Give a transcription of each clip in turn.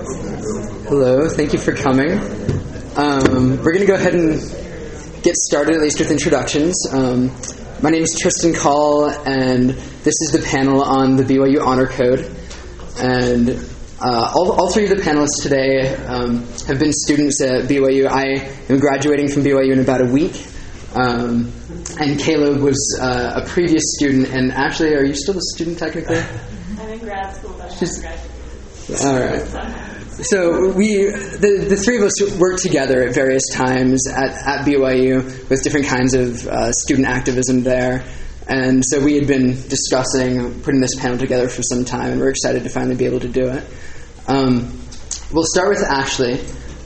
Hello, thank you for coming. We're going to go ahead and get started, at least with introductions. My name is Tristan Call, and this is the panel on the BYU Honor Code. And all three of the panelists today have been students at BYU. I am graduating from BYU in about a week. And Caleb was a previous student. And Ashley, are you still a student technically? I'm in grad school, but I'm graduating. All right. So the three of us worked together at various times at BYU with different kinds of student activism there. And so we had been discussing putting this panel together for some time, and we're excited to finally be able to do it. We'll start with Ashley.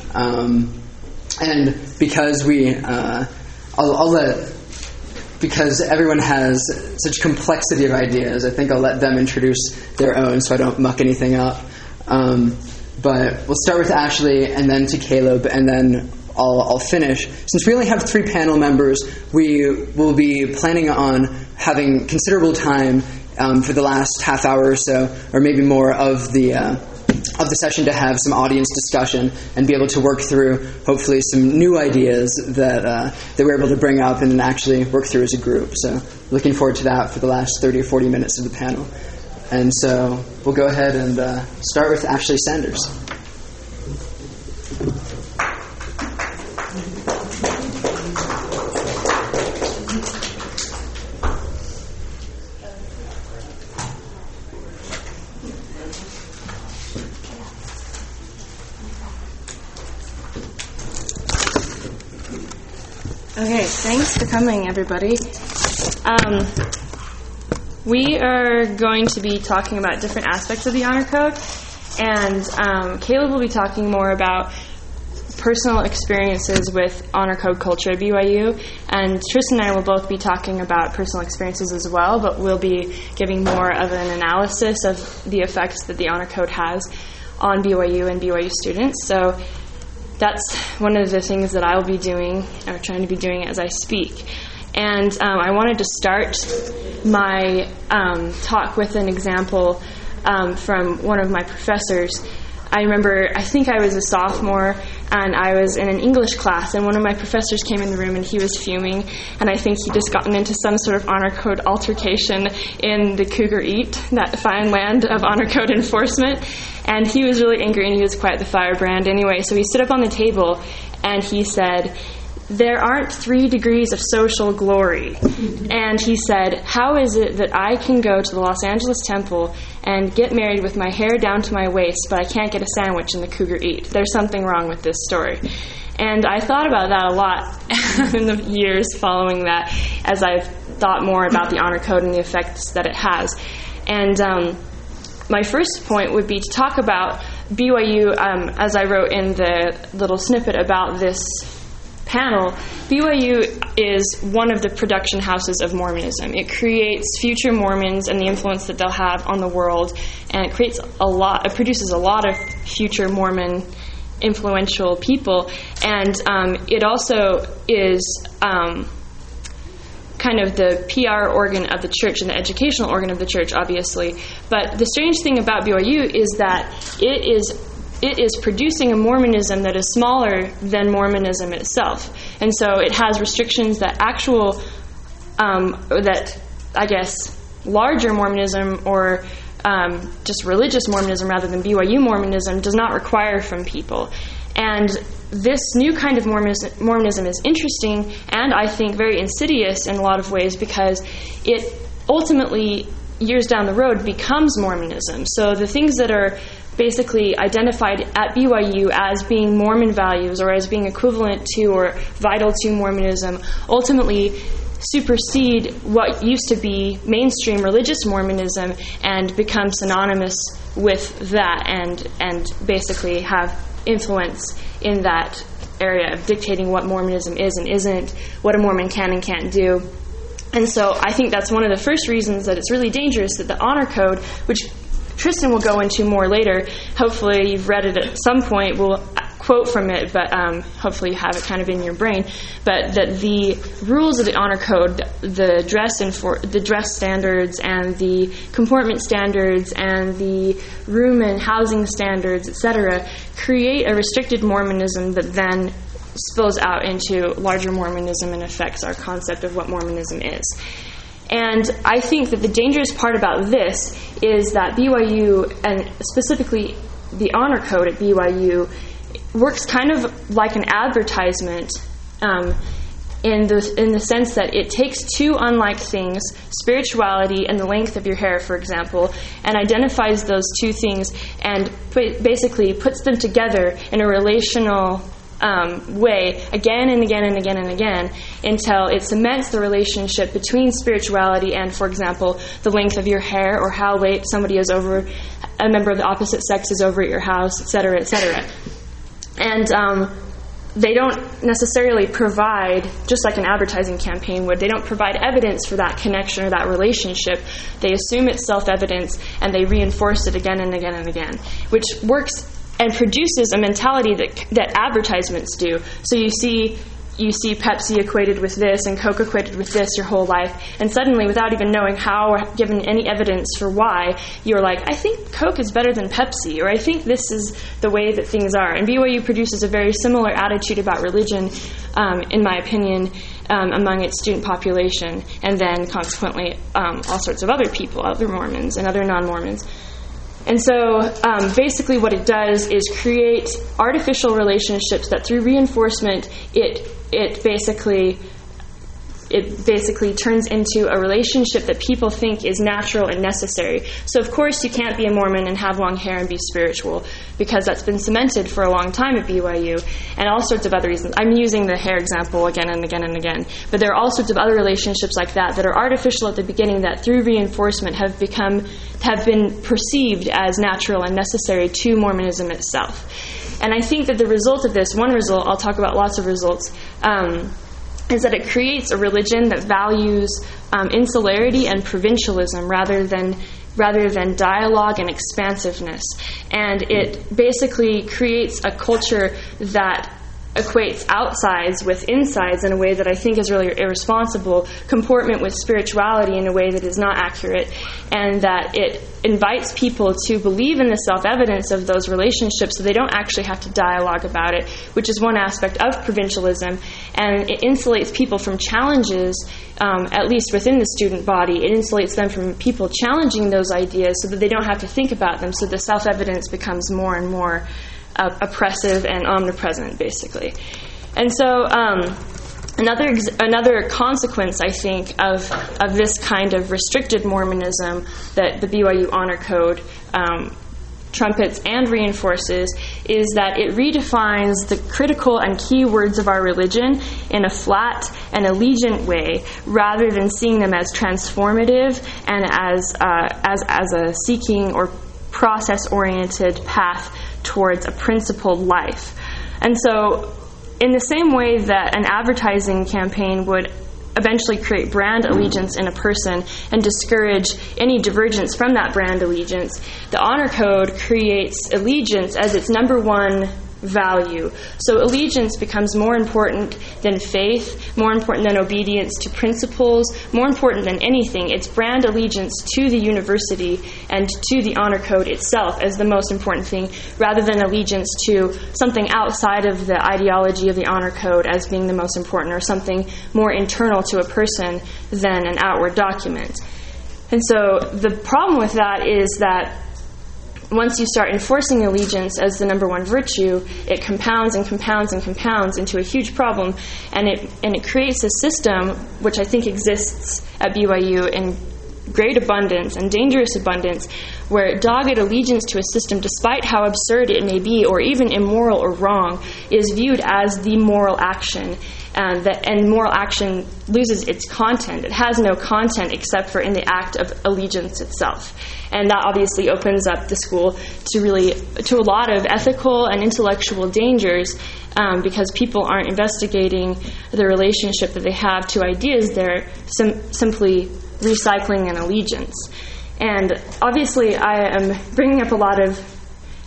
And because because everyone has such complexity of ideas, I think I'll let them introduce their own so I don't muck anything up. But we'll start with Ashley and then to Caleb, and then I'll finish. Since we only have 3 panel members, we will be planning on having considerable time for the last half hour or so, or maybe more of the session, to have some audience discussion and be able to work through, hopefully, some new ideas that we're able to bring up and actually work through as a group. So looking forward to that for the last 30 or 40 minutes of the panel. And so we'll go ahead and start with Ashley Sanders. Okay, thanks for coming, everybody. We are going to be talking about different aspects of the Honor Code, and Caleb will be talking more about personal experiences with Honor Code culture at BYU, and Tristan and I will both be talking about personal experiences as well, but we'll be giving more of an analysis of the effects that the Honor Code has on BYU and BYU students. So that's one of the things that I will be doing, or trying to be doing as I speak. And I wanted to start my talk with an example from one of my professors. I remember, I think I was a sophomore, and I was in an English class, and one of my professors came in the room, and he was fuming, and I think he'd just gotten into some sort of Honor Code altercation in the Cougar Eat, that fine land of Honor Code enforcement, and he was really angry, and he was quite the firebrand anyway. So he stood up on the table, and he said, "There aren't 3 degrees of social glory." And he said, "How is it that I can go to the Los Angeles Temple and get married with my hair down to my waist, but I can't get a sandwich in the Cougar Eat? There's something wrong with this story." And I thought about that a lot in the years following that, as I've thought more about the Honor Code and the effects that it has. And my first point would be to talk about BYU, as I wrote in the little snippet about this panel. BYU is one of the production houses of Mormonism. It creates future Mormons and the influence that they'll have on the world, and it produces a lot of future Mormon influential people, and it also is kind of the PR organ of the church and the educational organ of the church, obviously. But the strange thing about BYU is that it is producing a Mormonism that is smaller than Mormonism itself. And so it has restrictions that larger Mormonism, or just religious Mormonism rather than BYU Mormonism, does not require from people. And this new kind of Mormonism is interesting, and I think very insidious in a lot of ways, because it ultimately, years down the road, becomes Mormonism. So the things that are basically identified at BYU as being Mormon values, or as being equivalent to or vital to Mormonism, ultimately supersede what used to be mainstream religious Mormonism and become synonymous with that, and basically have influence in that area of dictating what Mormonism is and isn't, what a Mormon can and can't do. And so I think that's one of the first reasons that it's really dangerous that the Honor Code, which Tristan will go into more later, hopefully you've read it at some point, will quote from it, but hopefully you have it kind of in your brain. But that the rules of the honor code, the dress standards and the comportment standards and the room and housing standards, etc., create a restricted Mormonism that then spills out into larger Mormonism and affects our concept of what Mormonism is. And I think that the dangerous part about this is that BYU, and specifically the honor code at BYU, works kind of like an advertisement in the sense that it takes two unlike things, spirituality and the length of your hair, for example, and identifies those two things and basically puts them together in a relational way again and again and again and again until it cements the relationship between spirituality and, for example, the length of your hair or how late somebody is over, a member of the opposite sex is over at your house, etc., etc. And they don't necessarily provide, just like an advertising campaign would, they don't provide evidence for that connection or that relationship. They assume it's self-evidence and they reinforce it again and again and again, which works and produces a mentality that advertisements do. So you see Pepsi equated with this and Coke equated with this your whole life, and suddenly, without even knowing how or given any evidence for why, you're like, I think Coke is better than Pepsi, or I think this is the way that things are. And BYU produces a very similar attitude about religion, in my opinion, among its student population, and then consequently all sorts of other people, other Mormons and other non-Mormons. And so basically what it does is create artificial relationships that through reinforcement it basically turns into a relationship that people think is natural and necessary. So of course you can't be a Mormon and have long hair and be spiritual, because that's been cemented for a long time at BYU, and all sorts of other reasons. I'm using the hair example again and again and again, but there are all sorts of other relationships like that are artificial at the beginning that through reinforcement have been perceived as natural and necessary to Mormonism itself. And I think that the result of this, one result, I'll talk about lots of results, is that it creates a religion that values insularity and provincialism rather than dialogue and expansiveness. And it basically creates a culture that equates outsides with insides in a way that I think is really irresponsible, comportment with spirituality in a way that is not accurate, and that it invites people to believe in the self-evidence of those relationships so they don't actually have to dialogue about it, which is one aspect of provincialism, and it insulates people from challenges, at least within the student body. It insulates them from people challenging those ideas so that they don't have to think about them, so the self-evidence becomes more and more oppressive and omnipresent, basically. And so another consequence, I think, of this kind of restricted Mormonism that the BYU Honor Code trumpets and reinforces is that it redefines the critical and key words of our religion in a flat and allegiant way, rather than seeing them as transformative and as a seeking or process-oriented path towards a principled life. And so in the same way that an advertising campaign would eventually create brand allegiance in a person and discourage any divergence from that brand allegiance, the Honor Code creates allegiance as its number one value. So allegiance becomes more important than faith, more important than obedience to principles, more important than anything. It's brand allegiance to the university and to the Honor Code itself as the most important thing, rather than allegiance to something outside of the ideology of the Honor Code as being the most important, or something more internal to a person than an outward document. And so the problem with that is that once you start enforcing allegiance as the number one virtue, it compounds and compounds and compounds into a huge problem, and it creates a system which I think exists at BYU in great abundance and dangerous abundance, where dogged allegiance to a system, despite how absurd it may be or even immoral or wrong, is viewed as the moral action, and moral action loses its content. It has no content except for in the act of allegiance itself. And that obviously opens up the school to a lot of ethical and intellectual dangers, because people aren't investigating the relationship that they have to ideas. They're simply recycling an allegiance. And obviously I am bringing up a lot of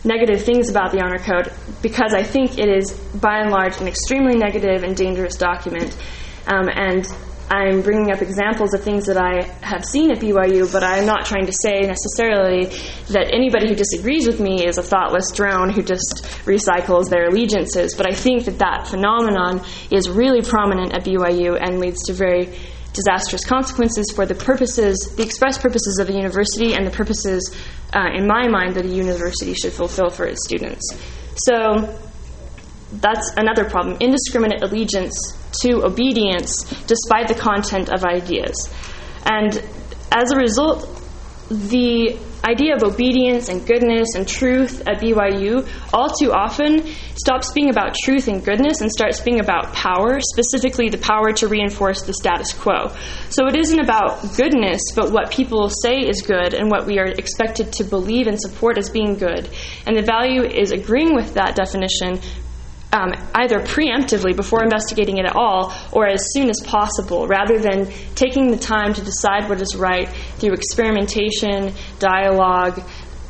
negative things about the Honor Code because I think it is, by and large, an extremely negative and dangerous document. And I'm bringing up examples of things that I have seen at BYU, but I'm not trying to say necessarily that anybody who disagrees with me is a thoughtless drone who just recycles their allegiances. But I think that that phenomenon is really prominent at BYU and leads to very disastrous consequences for the express purposes of a university and the purposes, in my mind, that a university should fulfill for its students. So that's another problem, indiscriminate allegiance to obedience despite the content of ideas. And as a result, the idea of obedience and goodness and truth at BYU all too often stops being about truth and goodness and starts being about power, specifically the power to reinforce the status quo. So it isn't about goodness, but what people say is good and what we are expected to believe and support as being good. And the value is agreeing with that definition either preemptively before investigating it at all or as soon as possible, rather than taking the time to decide what is right through experimentation, dialogue,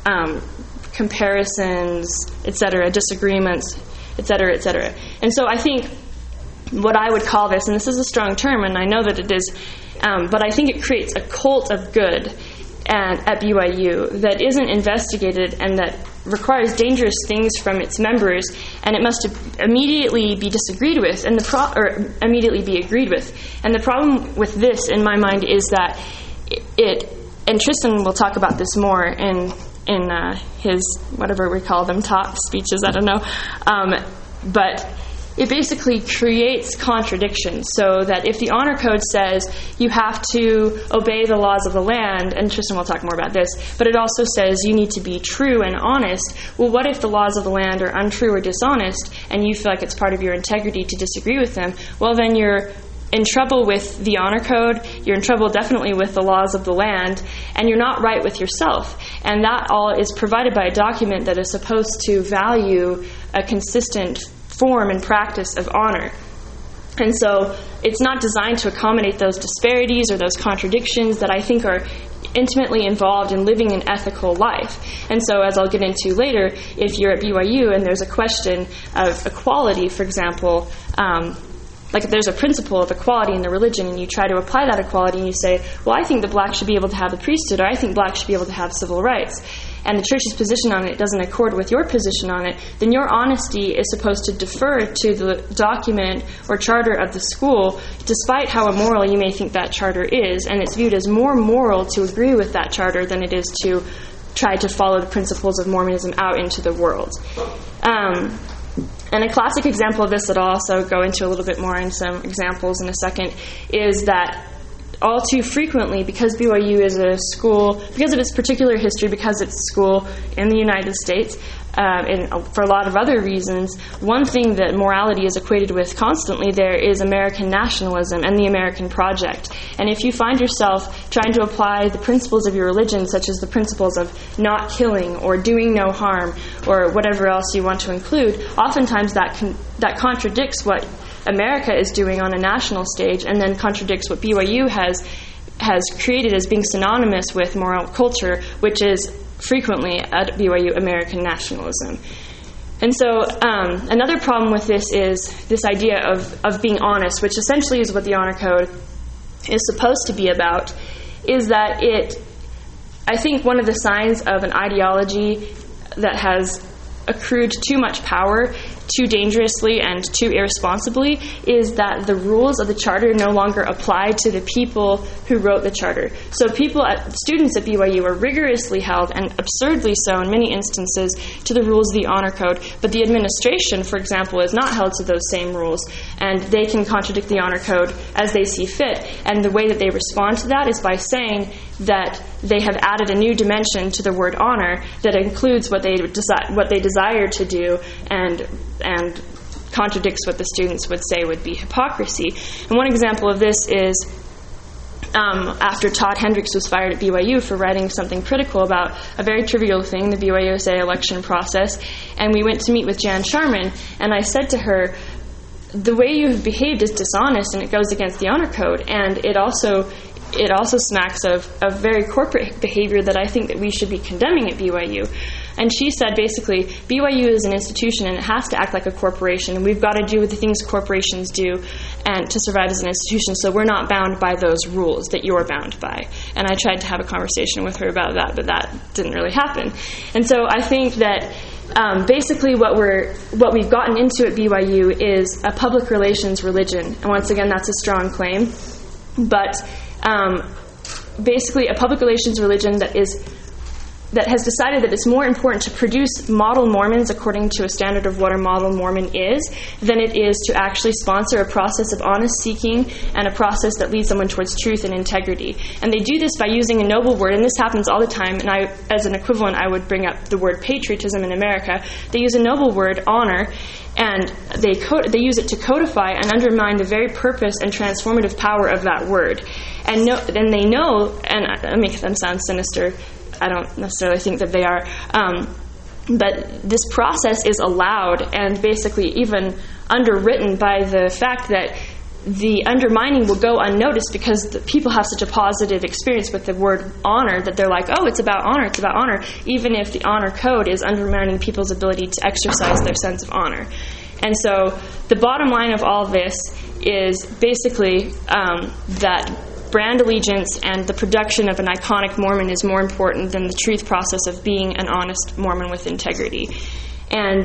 comparisons, etc., disagreements, etc., etc. And so I think what I would call this, and this is a strong term, and I know that it is, but I think it creates a cult of good at BYU that isn't investigated and that requires dangerous things from its members, and it must immediately be disagreed with or immediately be agreed with. And the problem with this, in my mind, is that it, and Tristan will talk about this more in his, whatever we call them, talks, speeches, I don't know, but it basically creates contradictions, so that if the Honor Code says you have to obey the laws of the land, and Tristan will talk more about this, but it also says you need to be true and honest, well, what if the laws of the land are untrue or dishonest, and you feel like it's part of your integrity to disagree with them? Well, then you're in trouble with the Honor Code, you're in trouble definitely with the laws of the land, and you're not right with yourself. And that all is provided by a document that is supposed to value a consistent form and practice of honor. And so it's not designed to accommodate those disparities or those contradictions that I think are intimately involved in living an ethical life. And so, as I'll get into later, if you're at BYU and there's a question of equality, for example, like if there's a principle of equality in the religion and you try to apply that equality and you say, well, I think that blacks should be able to have the priesthood, or I think blacks should be able to have civil rights, and the church's position on it doesn't accord with your position on it, then your honesty is supposed to defer to the document or charter of the school, despite how immoral you may think that charter is. And it's viewed as more moral to agree with that charter than it is to try to follow the principles of Mormonism out into the world. And a classic example of this that I'll also go into a little bit more in some examples in a second is that all too frequently, because BYU is a school, because of its particular history, because it's a school in the United States, and for a lot of other reasons, one thing that morality is equated with constantly there is American nationalism and the American project. And if you find yourself trying to apply the principles of your religion, such as the principles of not killing or doing no harm or whatever else you want to include, oftentimes that contradicts what America is doing on a national stage, and then contradicts what BYU has created as being synonymous with moral culture, which is frequently at BYU American nationalism. And so another problem with this is this idea of being honest, which essentially is what the Honor Code is supposed to be about, is that I think one of the signs of an ideology that has accrued too much power too dangerously and too irresponsibly is that the rules of the charter no longer apply to the people who wrote the charter. So students at BYU are rigorously held, and absurdly so in many instances, to the rules of the Honor Code, but the administration, for example, is not held to those same rules, and they can contradict the Honor Code as they see fit. And the way that they respond to that is by saying that they have added a new dimension to the word honor that includes what they desire to do and contradicts what the students would say would be hypocrisy. And one example of this is after Todd Hendricks was fired at BYU for writing something critical about a very trivial thing, the BYUSA election process, and we went to meet with Jan Sharman, and I said to her, the way you have behaved is dishonest and it goes against the Honor Code, and it also smacks of very corporate behavior that I think that we should be condemning at BYU. And she said basically, BYU is an institution and it has to act like a corporation, and we've got to do the things corporations do and to survive as an institution, so we're not bound by those rules that you're bound by. And I tried to have a conversation with her about that, but that didn't really happen. And so I think that basically what we've gotten into at BYU is a public relations religion. And once again, that's a strong claim. But basically a public relations religion that has decided that it's more important to produce model Mormons according to a standard of what a model Mormon is than it is to actually sponsor a process of honest seeking and a process that leads someone towards truth and integrity. And they do this by using a noble word, and this happens all the time, and I, as an equivalent, I would bring up the word patriotism in America. They use a noble word, honor, and they use it to codify and undermine the very purpose and transformative power of that word. And they know, and I make them sound sinister, I don't necessarily think that they are, but this process is allowed and basically even underwritten by the fact that the undermining will go unnoticed because the people have such a positive experience with the word honor that they're like, oh, it's about honor, even if the honor code is undermining people's ability to exercise their sense of honor. And so the bottom line of all this is basically that brand allegiance and the production of an iconic Mormon is more important than the truth process of being an honest Mormon with integrity. And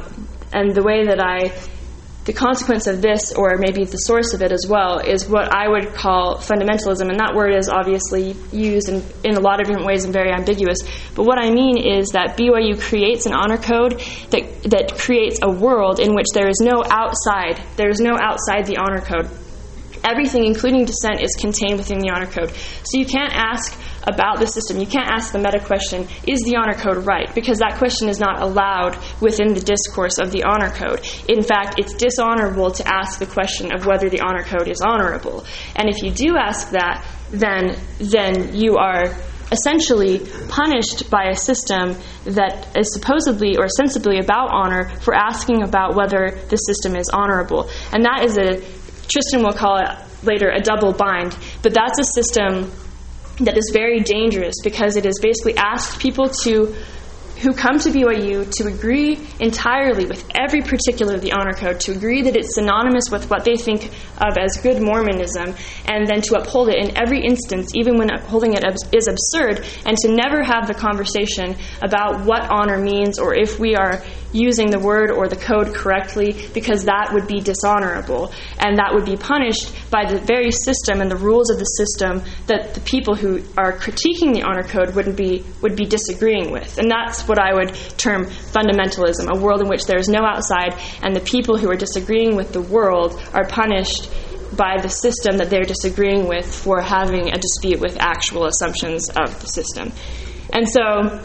the way that the consequence of this, or maybe the source of it as well, is what I would call fundamentalism. And that word is obviously used in a lot of different ways and very ambiguous. But what I mean is that BYU creates an honor code that creates a world in which there is no outside. There is no outside the honor code. Everything, including dissent, is contained within the honor code. So you can't ask about the system. You can't ask the meta question, is the honor code right? Because that question is not allowed within the discourse of the honor code. In fact, it's dishonorable to ask the question of whether the honor code is honorable. And if you do ask that, then you are essentially punished by a system that is supposedly or sensibly about honor for asking about whether the system is honorable. And that is Tristan will call it later a double bind, but that's a system that is very dangerous because it has basically asked people who come to BYU to agree entirely with every particular of the honor code, to agree that it's synonymous with what they think of as good Mormonism, and then to uphold it in every instance, even when upholding it is absurd, and to never have the conversation about what honor means or if we are using the word or the code correctly, because that would be dishonorable, and that would be punished by the very system and the rules of the system that the people who are critiquing the honor code would be disagreeing with. And that's what I would term fundamentalism, a world in which there is no outside, and the people who are disagreeing with the world are punished by the system that they're disagreeing with for having a dispute with actual assumptions of the system. And so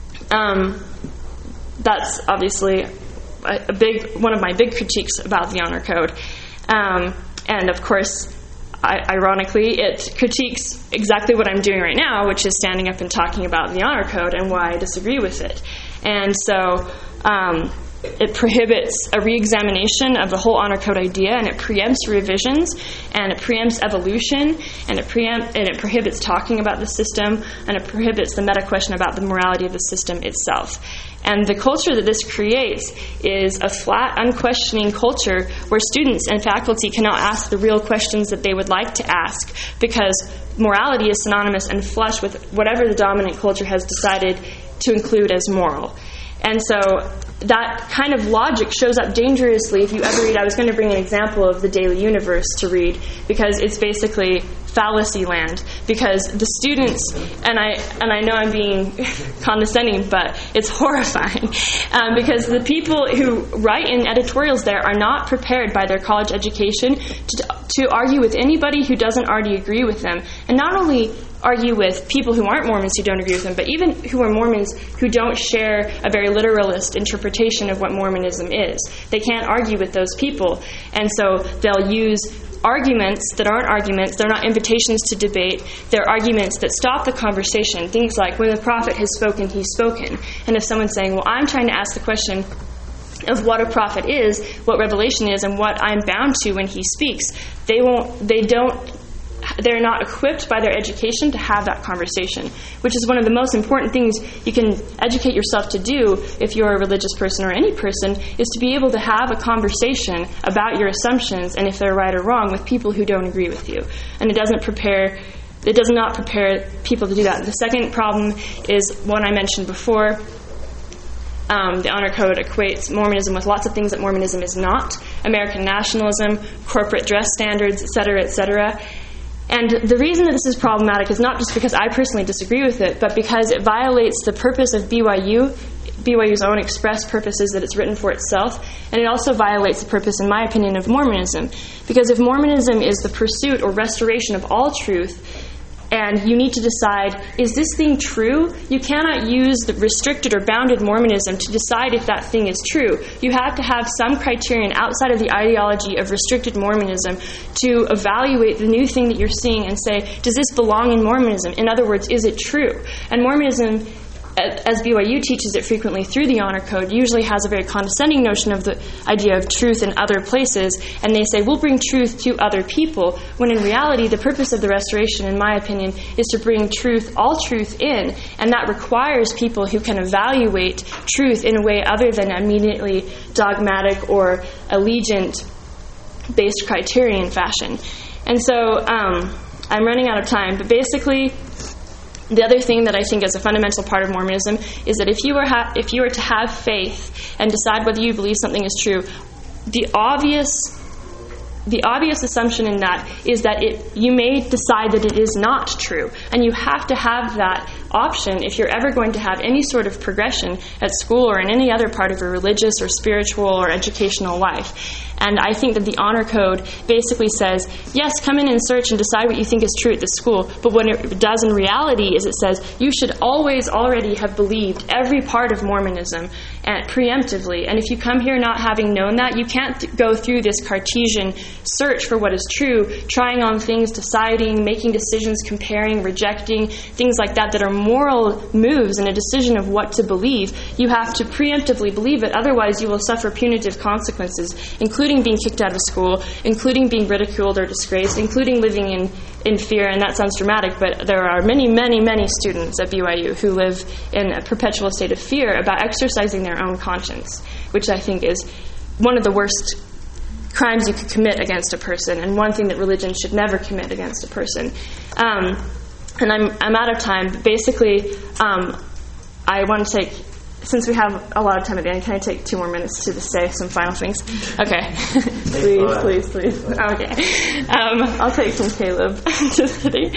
that's obviously one of my big critiques about the honor code. And of course, ironically, it critiques exactly what I'm doing right now, which is standing up and talking about the honor code and why I disagree with it. And so it prohibits a re-examination of the whole honor code idea, and it preempts revisions, and it preempts evolution, and it prohibits talking about the system, and it prohibits the meta question about the morality of the system itself. And the culture that this creates is a flat, unquestioning culture where students and faculty cannot ask the real questions that they would like to ask, because morality is synonymous and flush with whatever the dominant culture has decided to include as moral. And so that kind of logic shows up dangerously if you ever read. I was going to bring an example of the Daily Universe to read, because it's basically fallacy land. Because the students, and I know I'm being condescending, but it's horrifying, because the people who write in editorials there are not prepared by their college education to argue with anybody who doesn't already agree with them. And not only argue with people who aren't Mormons who don't agree with them, but even who are Mormons who don't share a very literalist interpretation of what Mormonism is. They can't argue with those people. And so they'll use arguments that aren't arguments. They're not invitations to debate. They're arguments that stop the conversation. Things like, when the prophet has spoken, he's spoken. And if someone's saying, well, I'm trying to ask the question of what a prophet is, what revelation is, and what I'm bound to when he speaks, they they're not equipped by their education to have that conversation, which is one of the most important things you can educate yourself to do if you're a religious person or any person, is to be able to have a conversation about your assumptions and if they're right or wrong with people who don't agree with you. And it does not prepare people to do that. The second problem is one I mentioned before. The Honor Code equates Mormonism with lots of things that Mormonism is not: American nationalism, corporate dress standards, etc., etc. And the reason that this is problematic is not just because I personally disagree with it, but because it violates the purpose of BYU's own express purposes that it's written for itself, and it also violates the purpose, in my opinion, of Mormonism. Because if Mormonism is the pursuit or restoration of all truth, and you need to decide, is this thing true? You cannot use the restricted or bounded Mormonism to decide if that thing is true. You have to have some criterion outside of the ideology of restricted Mormonism to evaluate the new thing that you're seeing and say, does this belong in Mormonism? In other words, is it true? And Mormonism, as BYU teaches it frequently through the Honor Code, usually has a very condescending notion of the idea of truth in other places, and they say, we'll bring truth to other people, when in reality, the purpose of the restoration, in my opinion, is to bring truth, all truth in, and that requires people who can evaluate truth in a way other than immediately dogmatic or allegiant-based criterion fashion. And so, I'm running out of time, but basically, the other thing that I think is a fundamental part of Mormonism is that if you were to have faith and decide whether you believe something is true, the obvious assumption in that is that you may decide that it is not true. And you have to have that option if you're ever going to have any sort of progression at school or in any other part of your religious or spiritual or educational life. And I think that the Honor Code basically says, yes, come in and search and decide what you think is true at the school, but what it does in reality is it says you should always already have believed every part of Mormonism preemptively. And if you come here not having known that, you can't go through this Cartesian search for what is true, trying on things, deciding, making decisions, comparing, rejecting, things like that that are moral moves in a decision of what to believe. You have to preemptively believe it, otherwise you will suffer punitive consequences, including being kicked out of school, including being ridiculed or disgraced, including living in fear. And that sounds dramatic, but there are many, many, many students at BYU who live in a perpetual state of fear about exercising their own conscience, which I think is one of the worst crimes you could commit against a person, and one thing that religion should never commit against a person. And I'm out of time, but basically I want to take, since we have a lot of time at the end, can I take 2 more minutes to just say some final things? Okay. please. Okay. I'll take from Caleb. Just kidding.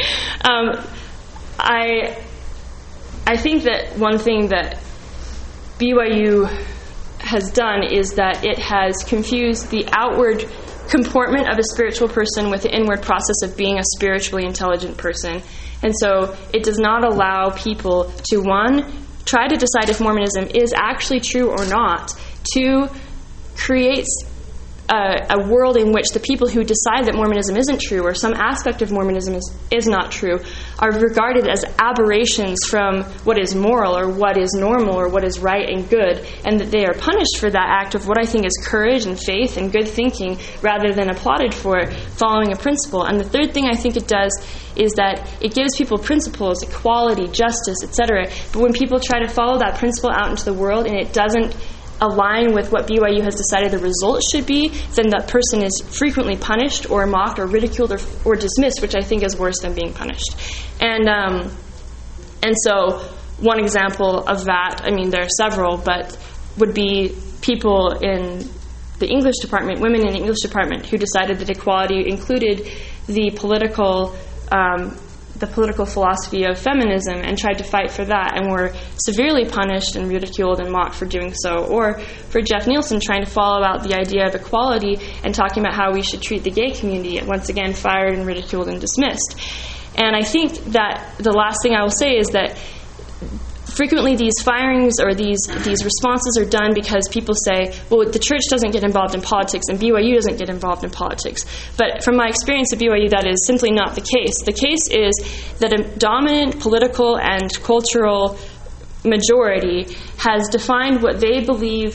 I think that one thing that BYU has done is that it has confused the outward comportment of a spiritual person with the inward process of being a spiritually intelligent person. And so it does not allow people to, 1, try to decide if Mormonism is actually true or not, 2, creates a world in which the people who decide that Mormonism isn't true or some aspect of Mormonism is not true are regarded as aberrations from what is moral or what is normal or what is right and good, and that they are punished for that act of what I think is courage and faith and good thinking rather than applauded for following a principle. And the third thing I think it does is that it gives people principles, equality, justice, etc. But when people try to follow that principle out into the world and it doesn't align with what BYU has decided the results should be, then that person is frequently punished or mocked or ridiculed or dismissed, which I think is worse than being punished. And so one example of that, I mean, there are several, but would be people in the English department, women in the English department, who decided that equality included the political philosophy of feminism and tried to fight for that and were severely punished and ridiculed and mocked for doing so. Or for Jeff Nielsen trying to follow out the idea of equality and talking about how we should treat the gay community, once again fired and ridiculed and dismissed. And I think that the last thing I will say is that frequently these firings or these responses are done because people say, well, the church doesn't get involved in politics and BYU doesn't get involved in politics. But from my experience at BYU, that is simply not the case. The case is that a dominant political and cultural majority has defined what they believe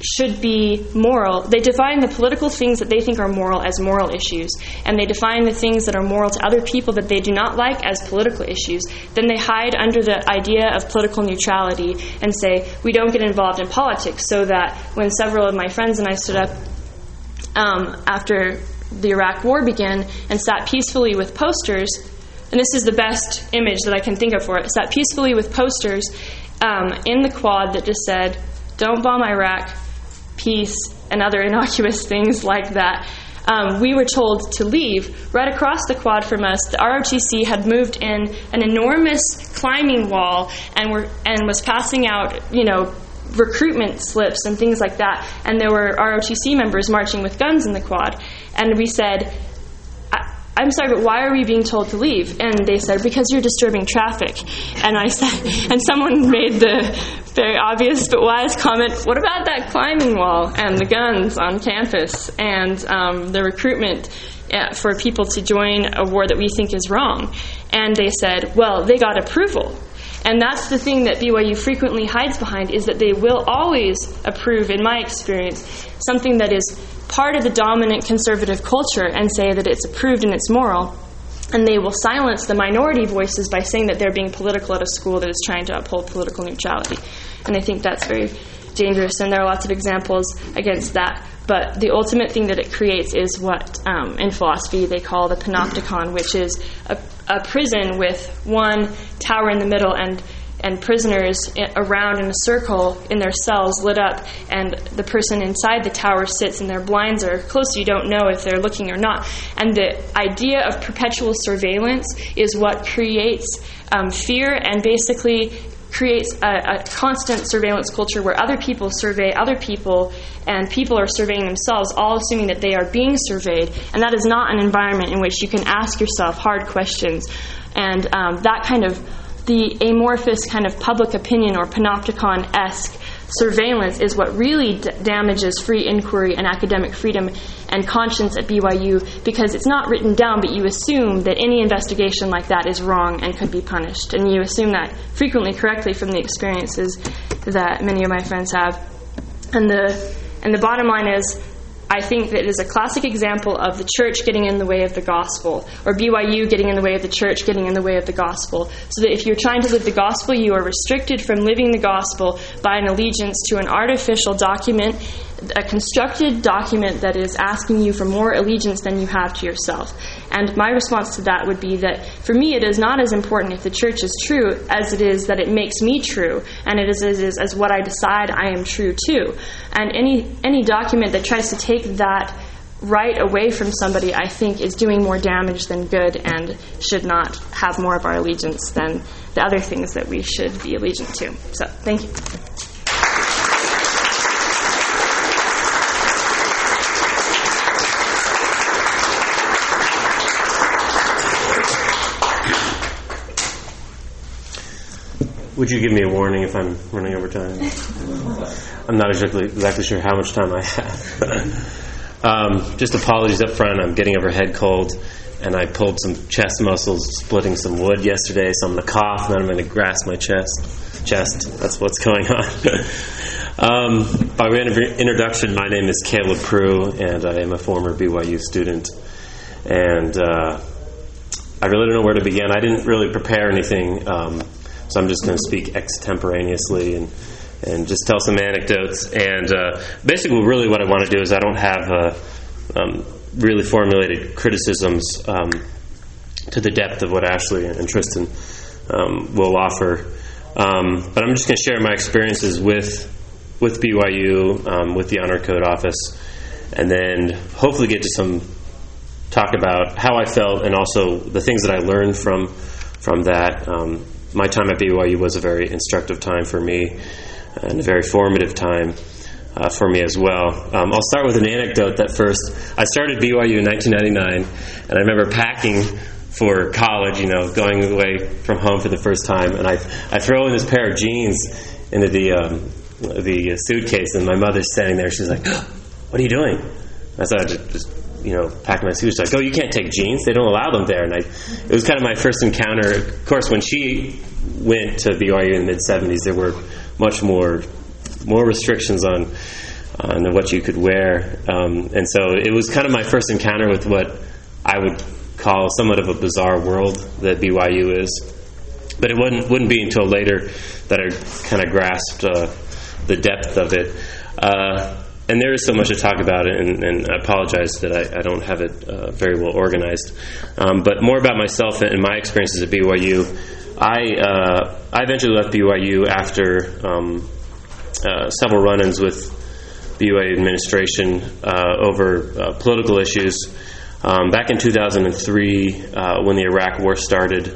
should be moral. They define the political things that they think are moral as moral issues, and they define the things that are moral to other people that they do not like as political issues. Then they hide under the idea of political neutrality and say, we don't get involved in politics, so that when several of my friends and I stood up after the Iraq War began and sat peacefully with posters, and this is the best image that I can think of for it, sat peacefully with posters in the quad that just said, "Don't bomb Iraq, peace," and other innocuous things like that. We were told to leave. Right across the quad from us, the ROTC had moved in an enormous climbing wall and was passing out, recruitment slips and things like that. And there were ROTC members marching with guns in the quad. And we said, "I'm sorry, but why are we being told to leave?" And they said, "Because you're disturbing traffic." And I said, and someone made the very obvious but wise comment, "What about that climbing wall and the guns on campus and the recruitment for people to join a war that we think is wrong?" And they said, "Well, they got approval." And that's the thing that BYU frequently hides behind, is that they will always approve, in my experience, something that is part of the dominant conservative culture and say that it's approved and it's moral. And they will silence the minority voices by saying that they're being political at a school that is trying to uphold political neutrality. And I think that's very dangerous, and there are lots of examples against that. But the ultimate thing that it creates is what in philosophy they call the panopticon, which is a prison with one tower in the middle and prisoners around in a circle in their cells lit up, and the person inside the tower sits and their blinds are closed, so you don't know if they're looking or not. And the idea of perpetual surveillance is what creates fear and basically creates a constant surveillance culture where other people survey other people and people are surveying themselves, all assuming that they are being surveyed. And that is not an environment in which you can ask yourself hard questions. And that kind of the amorphous kind of public opinion or panopticon-esque surveillance is what really damages free inquiry and academic freedom and conscience at BYU, because it's not written down, but you assume that any investigation like that is wrong and could be punished. And you assume that frequently correctly from the experiences that many of my friends have. And the bottom line is, I think that it is a classic example of the church getting in the way of the gospel, or BYU getting in the way of the church getting in the way of the gospel. So that if you're trying to live the gospel, you are restricted from living the gospel by an allegiance to an artificial document, a constructed document that is asking you for more allegiance than you have to yourself. And my response to that would be that for me it is not as important if the church is true as it is that it makes me true, and it is as what I decide I am true to. And any document that tries to take that right away from somebody, I think, is doing more damage than good and should not have more of our allegiance than the other things that we should be allegiant to. So, thank you. Would you give me a warning if I'm running over time? I'm not exactly sure how much time I have. Just apologies up front. I'm getting over head cold, and I pulled some chest muscles splitting some wood yesterday, so I'm going to cough, and then I'm going to grasp my chest. That's what's going on. By way of introduction, my name is Caleb Prue, and I am a former BYU student. And I really don't know where to begin. I didn't really prepare anything, so I'm just going to speak extemporaneously and just tell some anecdotes. And basically, really what I want to do is I don't have really formulated criticisms to the depth of what Ashley and Tristan will offer. But I'm just going to share my experiences with BYU, with the Honor Code Office, and then hopefully get to talk about how I felt and also the things that I learned from that. My time at BYU was a very instructive time for me and a very formative time for me as well. I'll start with an anecdote that first. I started BYU in 1999, and I remember packing for college, going away from home for the first time, and I throw in this pair of jeans into the suitcase, and my mother's standing there. She's like, "What are you doing?" I said, "I just pack my suitcase." She's like, "Oh, you can't take jeans. They don't allow them there." And it was kind of my first encounter. Of course, when she went to BYU in the mid-'70s, there were much more restrictions on and what you could wear. And so it was kind of my first encounter with what I would call somewhat of a bizarre world that BYU is. But it wouldn't be until later that I kind of grasped the depth of it. And there is so much to talk about it, and I apologize that I don't have it very well organized. But more about myself and my experiences at BYU. I eventually left BYU after several run-ins with BYU administration over political issues. Back in 2003, when the Iraq War started,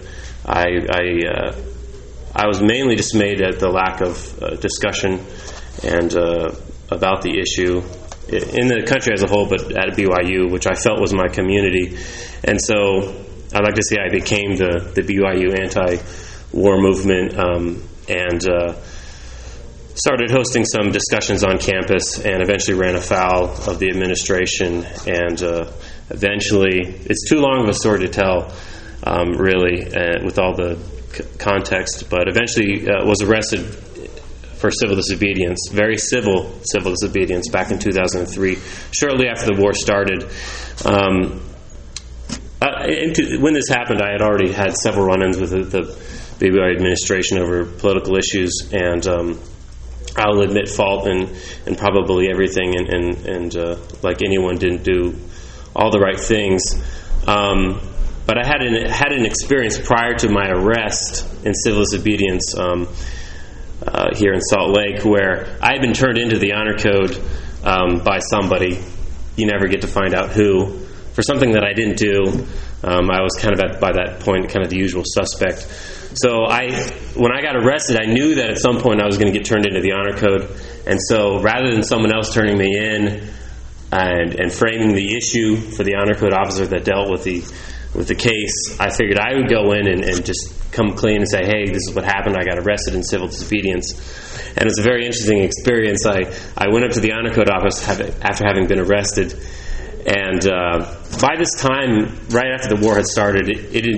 I was mainly dismayed at the lack of discussion and about the issue in the country as a whole, but at BYU, which I felt was my community. And so I'd like to say I became the BYU anti-war movement and started hosting some discussions on campus, and eventually ran afoul of the administration. And eventually, it's too long of a story to tell, really, with all the context, but eventually was arrested for civil disobedience, very civil disobedience, back in 2003, shortly after the war started. When this happened, I had already had several run-ins with the BYU administration over political issues, and I'll admit fault in probably everything, and like anyone, didn't do all the right things. But I had an experience prior to my arrest in civil disobedience here in Salt Lake, where I had been turned into the honor code by somebody. You never get to find out who, for something that I didn't do. I was kind of by that point kind of the usual suspect. So when I got arrested, I knew that at some point I was going to get turned into the honor code. And so rather than someone else turning me in and framing the issue for the honor code officer that dealt with the case, I figured I would go in and just come clean and say, hey, this is what happened. I got arrested in civil disobedience. And it was a very interesting experience. I went up to the honor code office after having been arrested. And by this time, right after the war had started,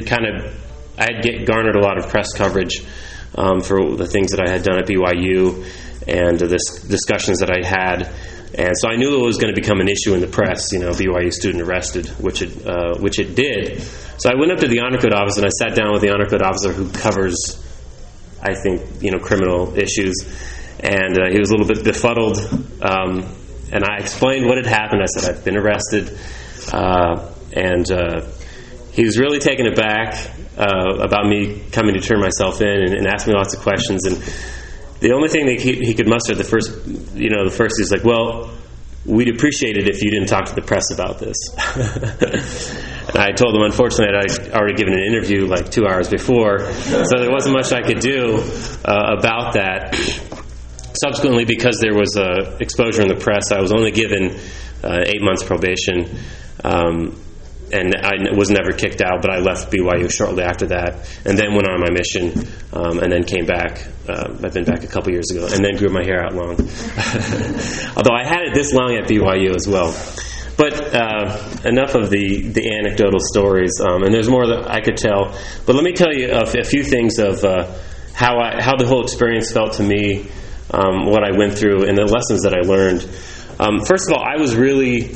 I had garnered a lot of press coverage for the things that I had done at BYU and the discussions that I had. And so I knew it was going to become an issue in the press, BYU student arrested, which it did. So I went up to the honor code office and I sat down with the honor code officer who covers, I think, criminal issues. And he was a little bit befuddled. And I explained what had happened. I said, I've been arrested. And he was really taken aback about me coming to turn myself in and asked me lots of questions. And the only thing that he could muster the first is like, well, we'd appreciate it if you didn't talk to the press about this. And I told him, unfortunately, I'd already given an interview like 2 hours before, so there wasn't much I could do about that. Subsequently, because there was exposure in the press, I was only given 8 months probation. And I was never kicked out, but I left BYU shortly after that, and then went on my mission, and then came back. I've been back a couple years ago, and then grew my hair out long. Although I had it this long at BYU as well. But enough of the anecdotal stories, and there's more that I could tell. But let me tell you a few things of how the whole experience felt to me, what I went through, and the lessons that I learned. First of all, I was really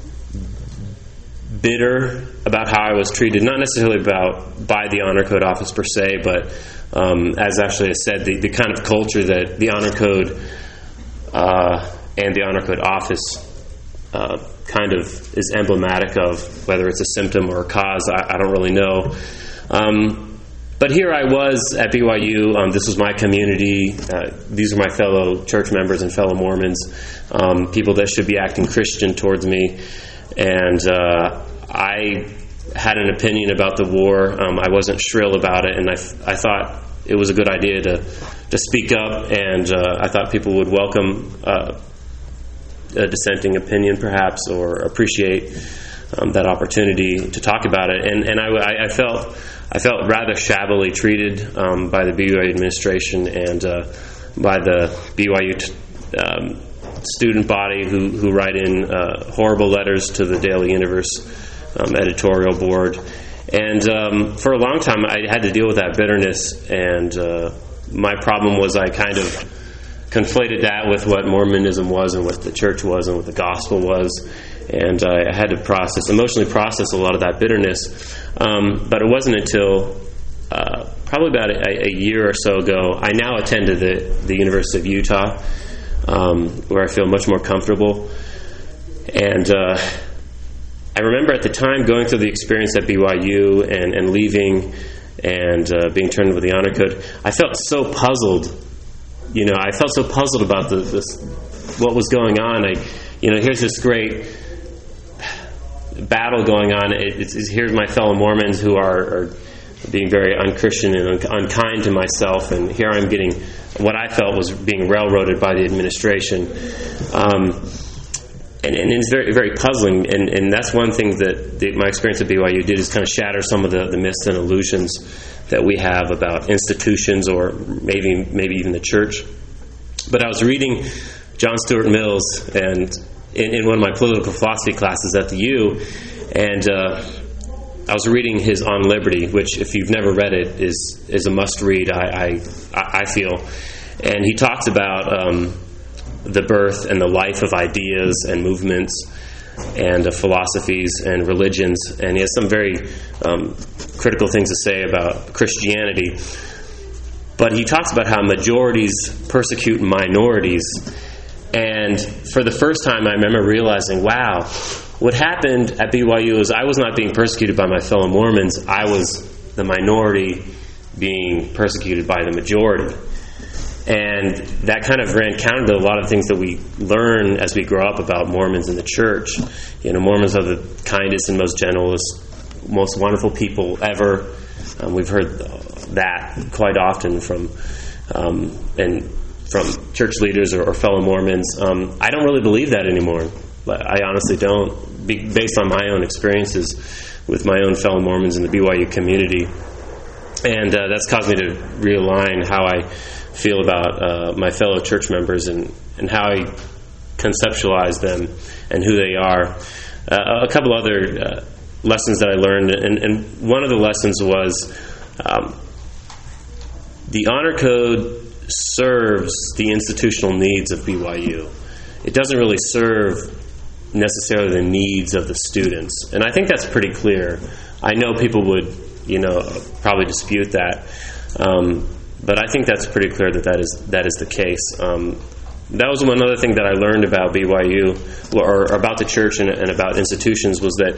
bitter about how I was treated, not necessarily by the honor code office per se, but as Ashley has said, the kind of culture that the honor code and the honor code office kind of is emblematic of. Whether it's a symptom or a cause, I don't really know. But here I was at BYU. This was my community. These are my fellow church members and fellow Mormons, people that should be acting Christian towards me. And I had an opinion about the war. I wasn't shrill about it, and I thought it was a good idea to speak up, and I thought people would welcome a dissenting opinion, perhaps, or appreciate that opportunity to talk about it. And I felt rather shabbily treated by the BYU administration and by the BYU student body who write in horrible letters to the Daily Universe editorial board. And for a long time I had to deal with that bitterness, and my problem was I kind of conflated that with what Mormonism was and what the church was and what the gospel was. And I had to emotionally process a lot of that bitterness. But it wasn't until probably about a year or so ago, I now attend to the University of Utah, where I feel much more comfortable. And I remember at the time going through the experience at BYU and leaving and being turned over the honor code. I felt so puzzled. I felt so puzzled about what was going on. Here's this great battle going on. Here's my fellow Mormons who are being very unchristian and unkind to myself, and here I'm getting what I felt was being railroaded by the administration. And it's very, very puzzling, and that's one thing that my experience at BYU did, is kind of shatter some of the myths and illusions that we have about institutions or maybe even the church. But I was reading John Stuart Mills and in one of my political philosophy classes at the U, and I was reading his On Liberty, which, if you've never read it, is a must-read, I feel. And he talks about the birth and the life of ideas and movements and philosophies and religions, and he has some very critical things to say about Christianity. But he talks about how majorities persecute minorities, and for the first time I remember realizing, wow, what happened at BYU is I was not being persecuted by my fellow Mormons, I was the minority being persecuted by the majority. And that kind of ran counter to a lot of things that we learn as we grow up about Mormons in the church. Mormons are the kindest and most gentlest, most wonderful people ever. We've heard that quite often from church leaders or fellow Mormons. I don't really believe that anymore. I honestly don't, based on my own experiences with my own fellow Mormons in the BYU community. And that's caused me to realign how I feel about my fellow church members and how I conceptualize them and who they are. A couple other lessons that I learned, and one of the lessons was the Honor Code serves the institutional needs of BYU. It doesn't really serve necessarily the needs of the students, and I think that's pretty clear. I know people would, probably dispute that. But I think that's pretty clear that is the case. That was one other thing that I learned about BYU, or about the church and about institutions, was that,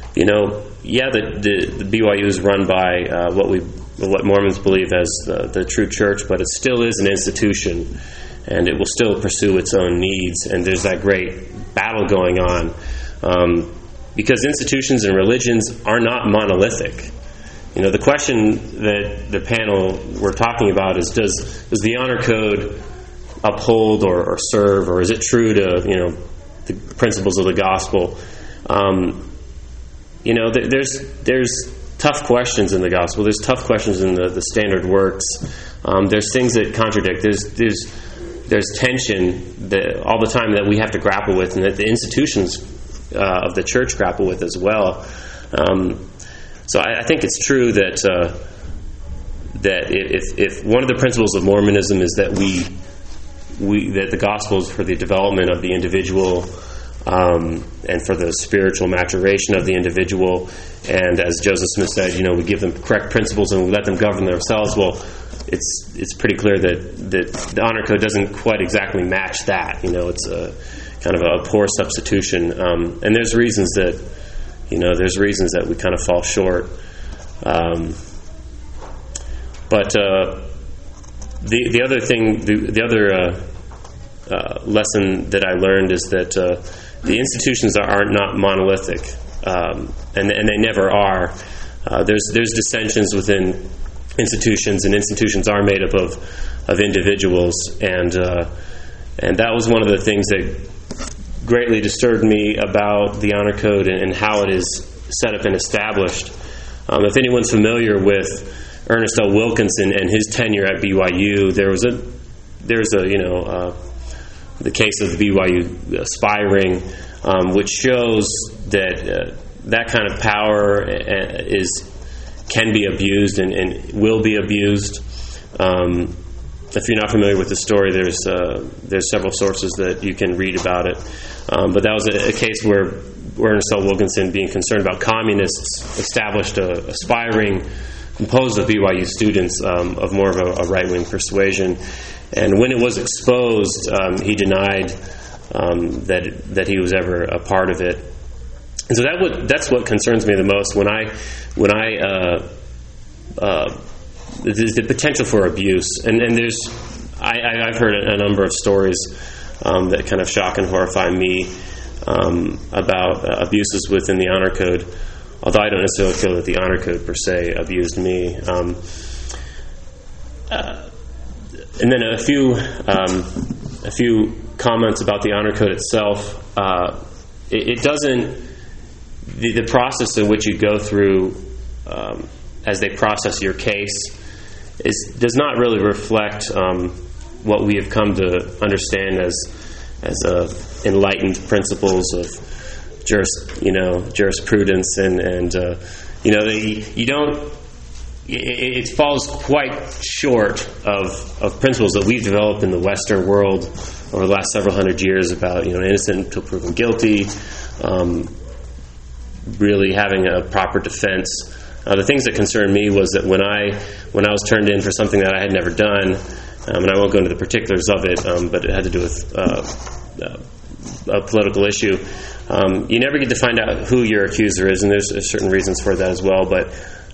the BYU is run by what Mormons believe as the true church, but it still is an institution, and it will still pursue its own needs. And there's that great battle going on, because institutions and religions are not monolithic. The question that the panel we're talking about is, does the Honor Code uphold or serve, or is it true to the principles of the gospel? There's tough questions in the gospel. There's tough questions in the standard works. There's things that contradict. There's tension that all the time that we have to grapple with, and that the institutions of the church grapple with as well. So I think it's true that if one of the principles of Mormonism is that that the gospel is for the development of the individual, and for the spiritual maturation of the individual, and as Joseph Smith said, we give them correct principles and we let them govern themselves. Well, it's pretty clear that the Honor Code doesn't quite exactly match that. It's a kind of a poor substitution, and there's reasons that. There's reasons that we kind of fall short. But the other thing, the other lesson that I learned is that the institutions are not monolithic, and they never are. There's dissensions within institutions, and institutions are made up of individuals, and that was one of the things that greatly disturbed me about the Honor Code and how it is set up and established. If anyone's familiar with Ernest L. Wilkinson and his tenure at BYU, there's the case of the BYU spy ring, which shows that that kind of power can be abused and will be abused. if you're not familiar with the story, there's several sources that you can read about it. But that was a case where Ernest L. Wilkinson, being concerned about communists, established a spy ring composed of BYU students of more of a right-wing persuasion. And when it was exposed, he denied that he was ever a part of it. And so that's what concerns me the most when the potential for abuse. And I've heard a number of stories that kind of shock and horrify me about abuses within the Honor Code, although I don't necessarily feel that the Honor Code per se abused me. And then a few comments about the Honor Code itself. It doesn't, the process in which you go through as they process your case does not really reflect what we have come to understand as enlightened principles of jurisprudence, and it falls quite short of principles that we've developed in the Western world over the last several hundred years about innocent until proven guilty, really having a proper defense. The things that concerned me was that when I was turned in for something that I had never done, and I won't go into the particulars of it, but it had to do with a political issue. You never get to find out who your accuser is, and there's certain reasons for that as well. But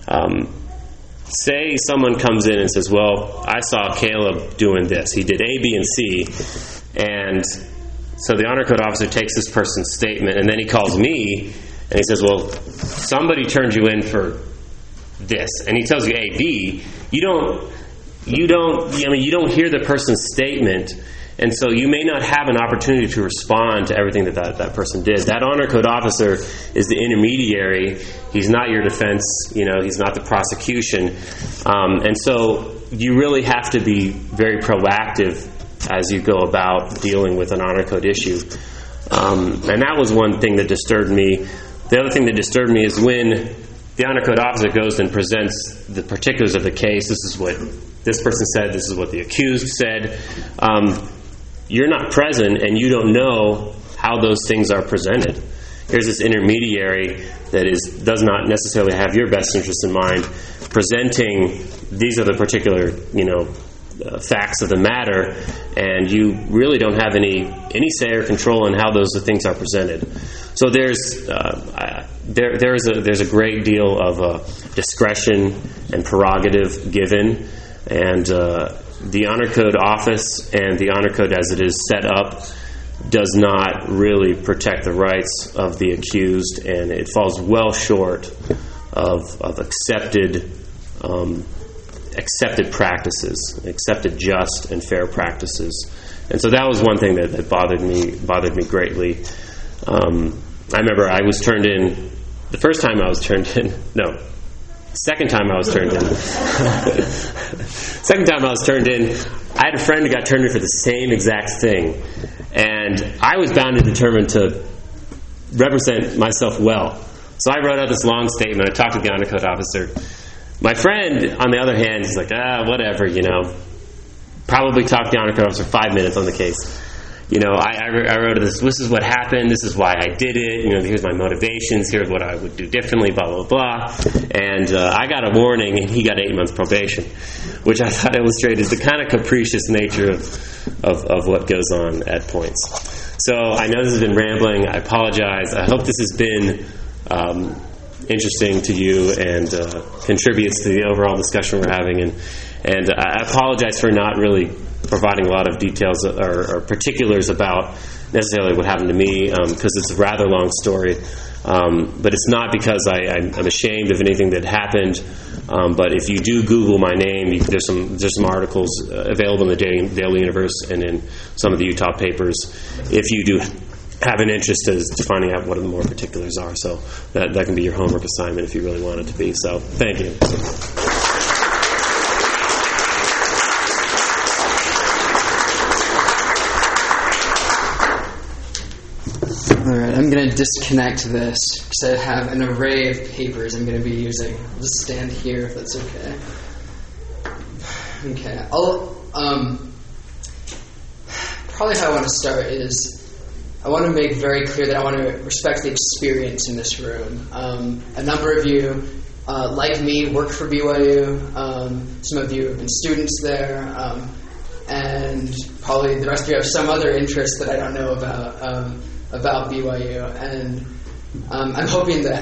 say someone comes in and says, well, I saw Caleb doing this. He did A, B, and C. And so the Honor Code officer takes this person's statement, and then he calls me, and he says, well, somebody turned you in for this. And he tells you A, B. You don't hear the person's statement, and so you may not have an opportunity to respond to everything that person did. That Honor Code officer is the intermediary. He's not your defense. He's not the prosecution. And so you really have to be very proactive as you go about dealing with an Honor Code issue. And that was one thing that disturbed me. The other thing that disturbed me is when the Honor Code officer goes and presents the particulars of the case. This is what this person said. This is what the accused said. You're not present, and you don't know how those things are presented. Here's this intermediary that does not necessarily have your best interest in mind, presenting these are the particular facts of the matter, and you really don't have any say or control in how those things are presented. So there's a great deal of discretion and prerogative given, and the Honor Code office and the Honor Code as it is set up does not really protect the rights of the accused, and it falls well short of accepted practices, accepted just and fair practices. And so that was one thing that bothered me greatly. I remember I was turned in the first time I was turned in. No, second time I was turned in. Second time I was turned in, I had a friend who got turned in for the same exact thing, and I was bound and determined to represent myself well. So I wrote out this long statement. I talked to the Honor Code officer. My friend, on the other hand, is like, whatever, Probably talked to the Honor Code officer 5 minutes on the case. I wrote this is what happened, this is why I did it, here's my motivations, here's what I would do differently, blah, blah, blah. And I got a warning, and he got 8 months probation, which I thought illustrated the kind of capricious nature of what goes on at points. So I know this has been rambling. I apologize. I hope this has been interesting to you and contributes to the overall discussion we're having. And I apologize for not really providing a lot of details or particulars about necessarily what happened to me, because it's a rather long story. But it's not because I'm ashamed of anything that happened. But if you do Google my name, there's some articles available in the Daily Universe and in some of the Utah papers if you do have an interest as to finding out what the more particulars are. So that can be your homework assignment if you really want it to be. So thank you. Alright, I'm going to disconnect this because I have an array of papers I'm going to be using. I'll just stand here if that's okay. Okay, I'll Probably how I want to start is I want to make very clear that I want to respect the experience in this room. A number of you, like me, work for BYU. Some of you have been students there. And probably the rest of you have some other interest that I don't know about BYU. And I'm hoping that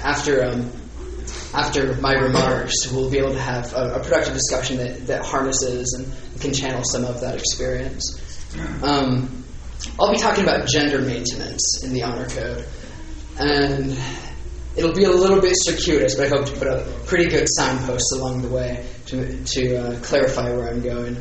after my remarks, we'll be able to have a productive discussion that harnesses and can channel some of that experience. I'll be talking about gender maintenance in the Honor Code. And it'll be a little bit circuitous, but I hope to put up pretty good signposts along the way to clarify where I'm going.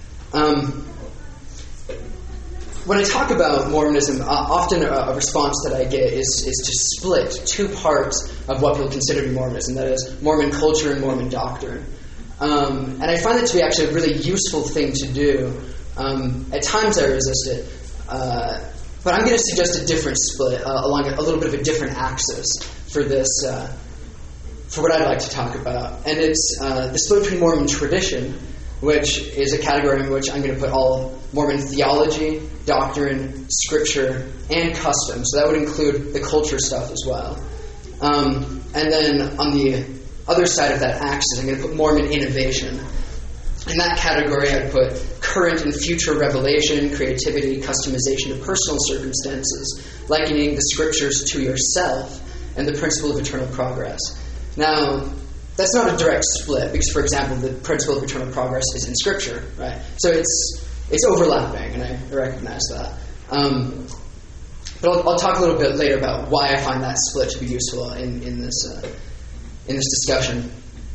When I talk about Mormonism, often a response that I get is to split two parts of what people consider to be Mormonism, that is, Mormon culture and Mormon doctrine. And I find that to be actually a really useful thing to do. At times I resist it, but I'm going to suggest a different split along a little bit of a different axis for this, for what I'd like to talk about. And it's the split between Mormon tradition, which is a category in which I'm going to put all Mormon theology, doctrine, scripture, and custom. So that would include the culture stuff as well. And then on the other side of that axis, I'm going to put Mormon innovation. In that category, I'd put current and future revelation, creativity, customization of personal circumstances, likening the scriptures to yourself, and the principle of eternal progress. Now, that's not a direct split, because, for example, the principle of eternal progress is in Scripture, right? So it's overlapping, and I recognize that. But I'll talk a little bit later about why I find that split to be useful in this discussion.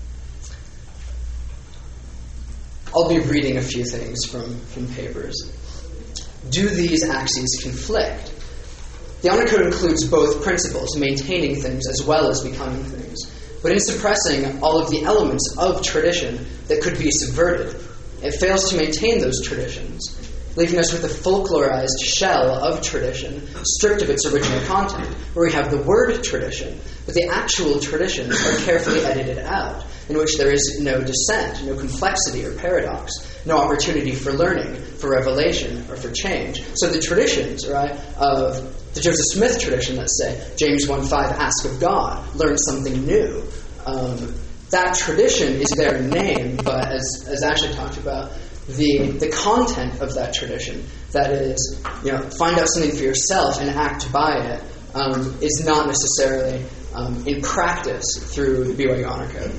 I'll be reading a few things from papers. Do these axes conflict? The Honor Code includes both principles, maintaining things as well as becoming things, but in suppressing all of the elements of tradition that could be subverted, it fails to maintain those traditions, leaving us with a folklorized shell of tradition, stripped of its original content, where we have the word tradition, but the actual traditions are carefully edited out, in which there is no dissent, no complexity or paradox, no opportunity for learning, for revelation, or for change. So the traditions, right, of the Joseph Smith tradition, let's say, James 1:5, ask of God, learn something new. That tradition is there in name, but as Ashley talked about, the content of that tradition, that is, find out something for yourself and act by it, is not necessarily in practice through the BYU Honor Code.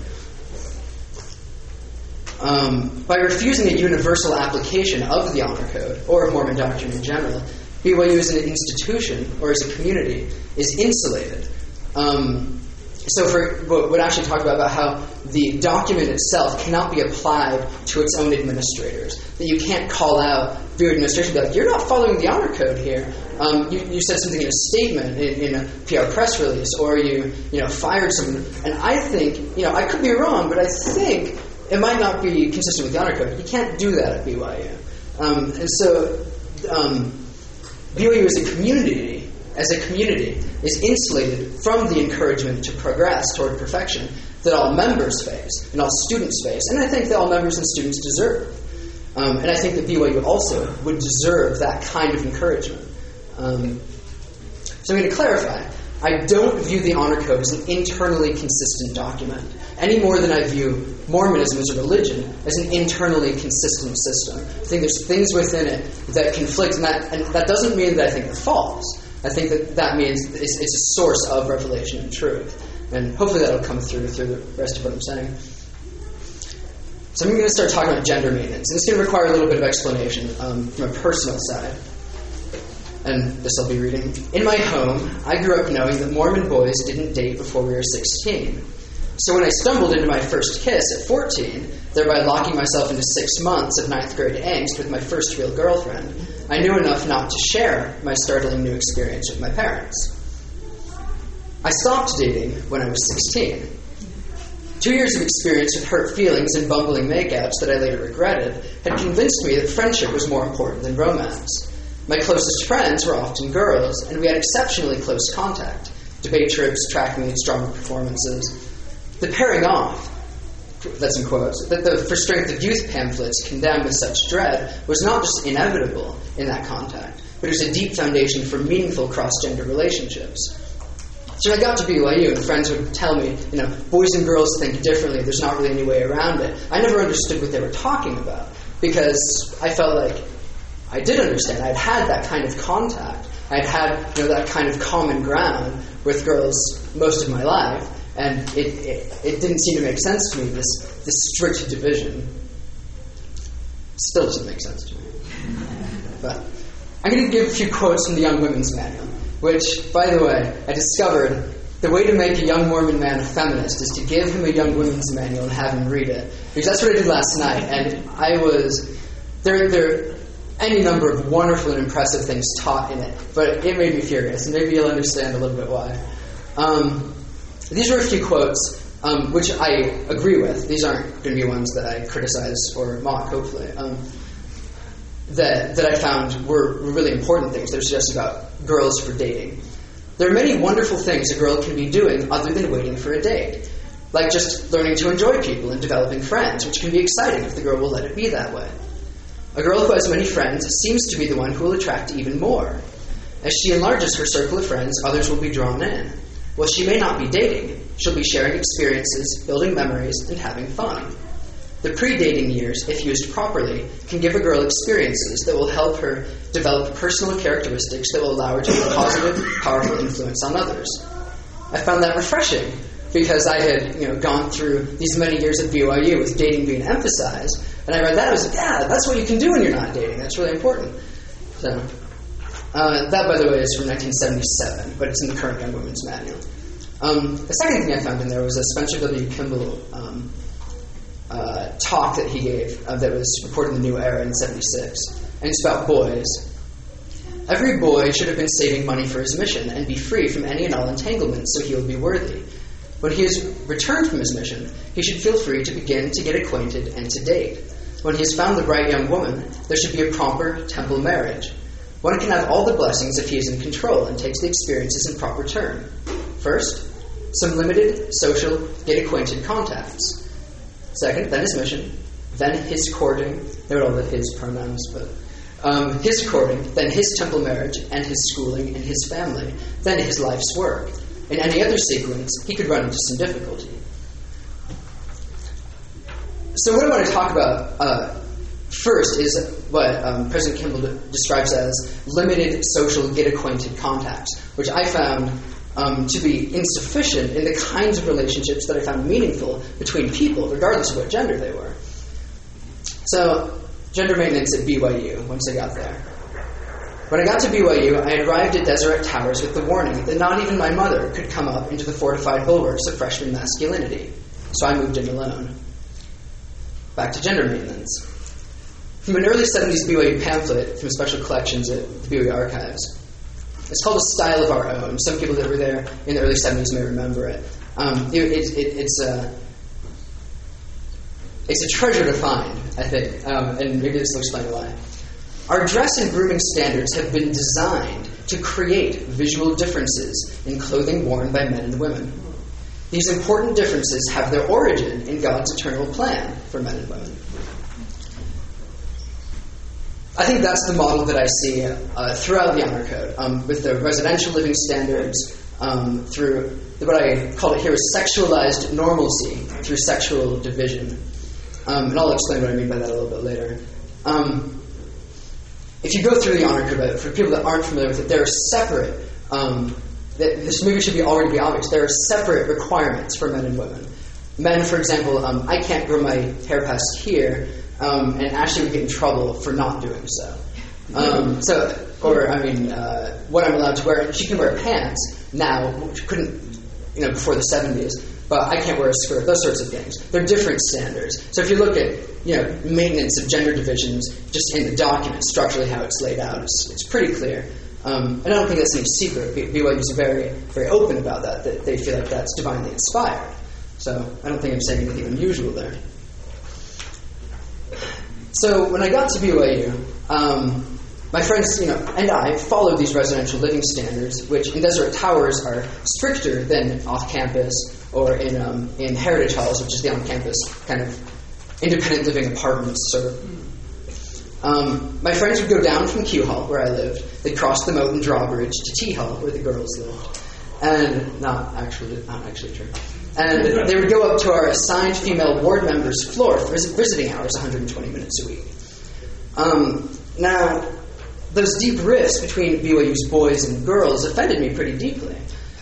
By refusing a universal application of the Honor Code, or of Mormon doctrine in general, BYU as an institution, or as a community, is insulated. So for what Ashley talked about how the document itself cannot be applied to its own administrators, that you can't call out BYU administration and be like, you're not following the Honor Code here. You said something in a statement, in a PR press release, or you fired someone. And I think, I could be wrong, but I think it might not be consistent with the Honor Code. You can't do that at BYU. And so BYU as a community, is insulated from the encouragement to progress toward perfection that all members face and all students face, and I think that all members and students deserve. And I think that BYU also would deserve that kind of encouragement. So I'm going to clarify. I don't view the Honor Code as an internally consistent document, any more than I view Mormonism as a religion as an internally consistent system. I think there's things within it that conflict, and that doesn't mean that I think they're false. I think that means it's a source of revelation and truth. And hopefully that'll come through the rest of what I'm saying. So I'm going to start talking about gender maintenance. And it's going to require a little bit of explanation from a personal side. And this I'll be reading. In my home, I grew up knowing that Mormon boys didn't date before we were 16. So when I stumbled into my first kiss at 14, thereby locking myself into 6 months of 9th grade angst with my first real girlfriend, I knew enough not to share my startling new experience with my parents. I stopped dating when I was 16. 2 years of experience with hurt feelings and bumbling makeouts that I later regretted had convinced me that friendship was more important than romance. My closest friends were often girls, and we had exceptionally close contact. Debate trips, track meets, drama performances. The pairing off that's in quotes, that the For Strength of Youth pamphlets condemned with such dread was not just inevitable in that contact, but it was a deep foundation for meaningful cross-gender relationships. So when I got to BYU and friends would tell me, boys and girls think differently, there's not really any way around it, I never understood what they were talking about, because I felt like I did understand. I'd had that kind of contact. I'd had that kind of common ground with girls most of my life, and it didn't seem to make sense to me, this strict division. Still doesn't make sense to me. But I'm going to give a few quotes from the Young Women's Manual, which, by the way, I discovered the way to make a young Mormon man a feminist is to give him a Young Women's Manual and have him read it. Because that's what I did last night, and there are any number of wonderful and impressive things taught in it, but it made me furious, and maybe you'll understand a little bit why. These are a few quotes which I agree with. These aren't going to be ones that I criticize or mock, hopefully. That I found were really important things that are suggested about girls for dating. There are many wonderful things a girl can be doing other than waiting for a date, like just learning to enjoy people and developing friends, which can be exciting if the girl will let it be that way. A girl who has many friends seems to be the one who will attract even more. As she enlarges her circle of friends, others will be drawn in. While she may not be dating, she'll be sharing experiences, building memories, and having fun. The pre-dating years, if used properly, can give a girl experiences that will help her develop personal characteristics that will allow her to be a positive, powerful influence on others. I found that refreshing, because I had gone through these many years at BYU with dating being emphasized, and I read that, I was like, yeah, that's what you can do when you're not dating. That's really important. So, that, by the way, is from 1977, but it's in the current Young Women's Manual. The second thing I found in there was a Spencer W. Kimball talk that he gave that was reported in the New Era in 76, and it's about boys. Every boy should have been saving money for his mission and be free from any and all entanglements so he will be worthy. When he has returned from his mission, he should feel free to begin to get acquainted and to date. When he has found the right young woman, there should be a proper temple marriage. One can have all the blessings if he is in control and takes the experiences in proper turn. First, some limited, social, get-acquainted contacts. Second, then his mission. Then his courting. Note all the his pronouns, but his courting. Then his temple marriage and his schooling and his family. Then his life's work. In any other sequence, he could run into some difficulty. So what I want to talk about first is what President Kimball describes as limited social get-acquainted contacts, which I found to be insufficient in the kinds of relationships that I found meaningful between people, regardless of what gender they were. So, gender maintenance at BYU, once I got there. When I got to BYU, I arrived at Deseret Towers with the warning that not even my mother could come up into the fortified bulwarks of freshman masculinity. So I moved in alone. Back to gender maintenance. From an early 70s BYU pamphlet from special collections at the BYU Archives. It's called A Style of Our Own. Some people that were there in the early 70s may remember it. It's a treasure to find, I think, and maybe this will explain why. Our dress and grooming standards have been designed to create visual differences in clothing worn by men and women. These important differences have their origin in God's eternal plan for men and women. I think that's the model that I see throughout the Honor Code, with the residential living standards, through what I call it here is sexualized normalcy through sexual division. And I'll explain what I mean by that a little bit later. If you go through the Honor Code, for people that aren't familiar with it, there are separate, this maybe should already be obvious, there are separate requirements for men and women. Men, for example, I can't grow my hair past here, and Ashley would get in trouble for not doing so. What I'm allowed to wear, she can wear pants now, which couldn't, before the 70s, but I can't wear a skirt, those sorts of things. They're different standards. So if you look at, maintenance of gender divisions, just in the document, structurally how it's laid out, it's pretty clear. And I don't think that's any secret. BYU is very, very open about that they feel like that's divinely inspired. So I don't think I'm saying anything unusual there. So when I got to BYU, My friends, and I followed these residential living standards, which in Deseret Towers are stricter than off-campus or in Heritage Halls, which is the on-campus kind of independent living apartments. So, my friends would go down from Q Hall, where I lived. They'd cross the moat and drawbridge to T Hall, where the girls lived, and not actually true. And they would go up to our assigned female ward member's floor for visiting hours, 120 minutes a week. Now, those deep rifts between BYU's boys and girls offended me pretty deeply.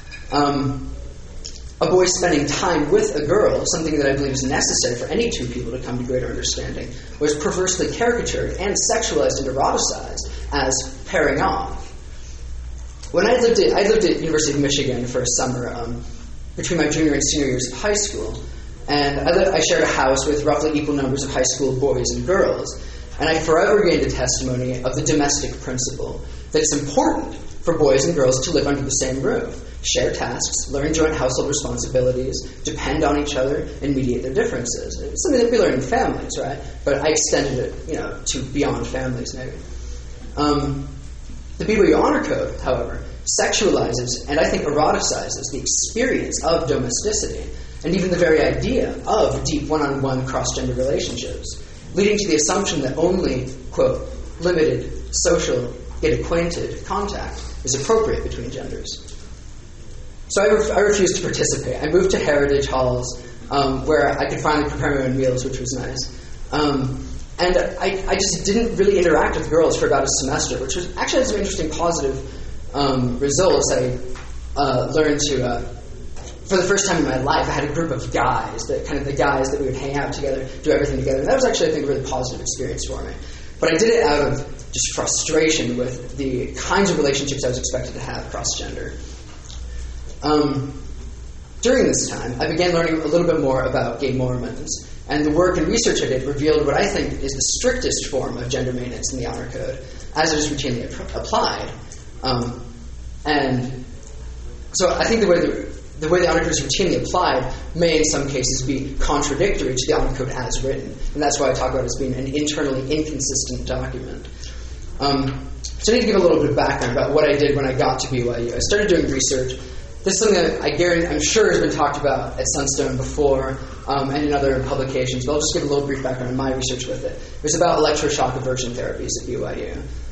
A boy spending time with a girl, something that I believe is necessary for any two people to come to greater understanding, was perversely caricatured and sexualized and eroticized as pairing off. When I lived at University of Michigan for a summer between my junior and senior years of high school, and I shared a house with roughly equal numbers of high school boys and girls, and I forever gained a testimony of the domestic principle that it's important for boys and girls to live under the same roof, share tasks, learn joint household responsibilities, depend on each other, and mediate their differences. It's something that we learn in families, right? But I extended it, to beyond families, maybe. The BYU Honor Code, however, sexualizes and I think eroticizes the experience of domesticity and even the very idea of deep one-on-one cross-gender relationships, leading to the assumption that only, quote, limited social, yet acquainted contact is appropriate between genders. So I refused to participate. I moved to Heritage Halls, where I could finally prepare my own meals, which was nice. And I just didn't really interact with girls for about a semester, which was actually had some interesting positive results. I learned to, for the first time in my life, I had a group of guys, the guys that we would hang out together, do everything together. And that was actually, I think, a really positive experience for me. But I did it out of just frustration with the kinds of relationships I was expected to have cross-gender. During this time, I began learning a little bit more about gay Mormons, and the work and research I did revealed what I think is the strictest form of gender maintenance in the Honor Code, as it is routinely applied. And so I think the way the Honor Code is routinely applied may in some cases be contradictory to the Honor Code as written, and that's why I talk about it as being an internally inconsistent document. So I need to give a little bit of background about what I did when I got to BYU. I started doing research. This is something that I'm sure has been talked about at Sunstone before and in other publications, but I'll just give a little brief background on my research with it. It was about electroshock aversion therapies at BYU.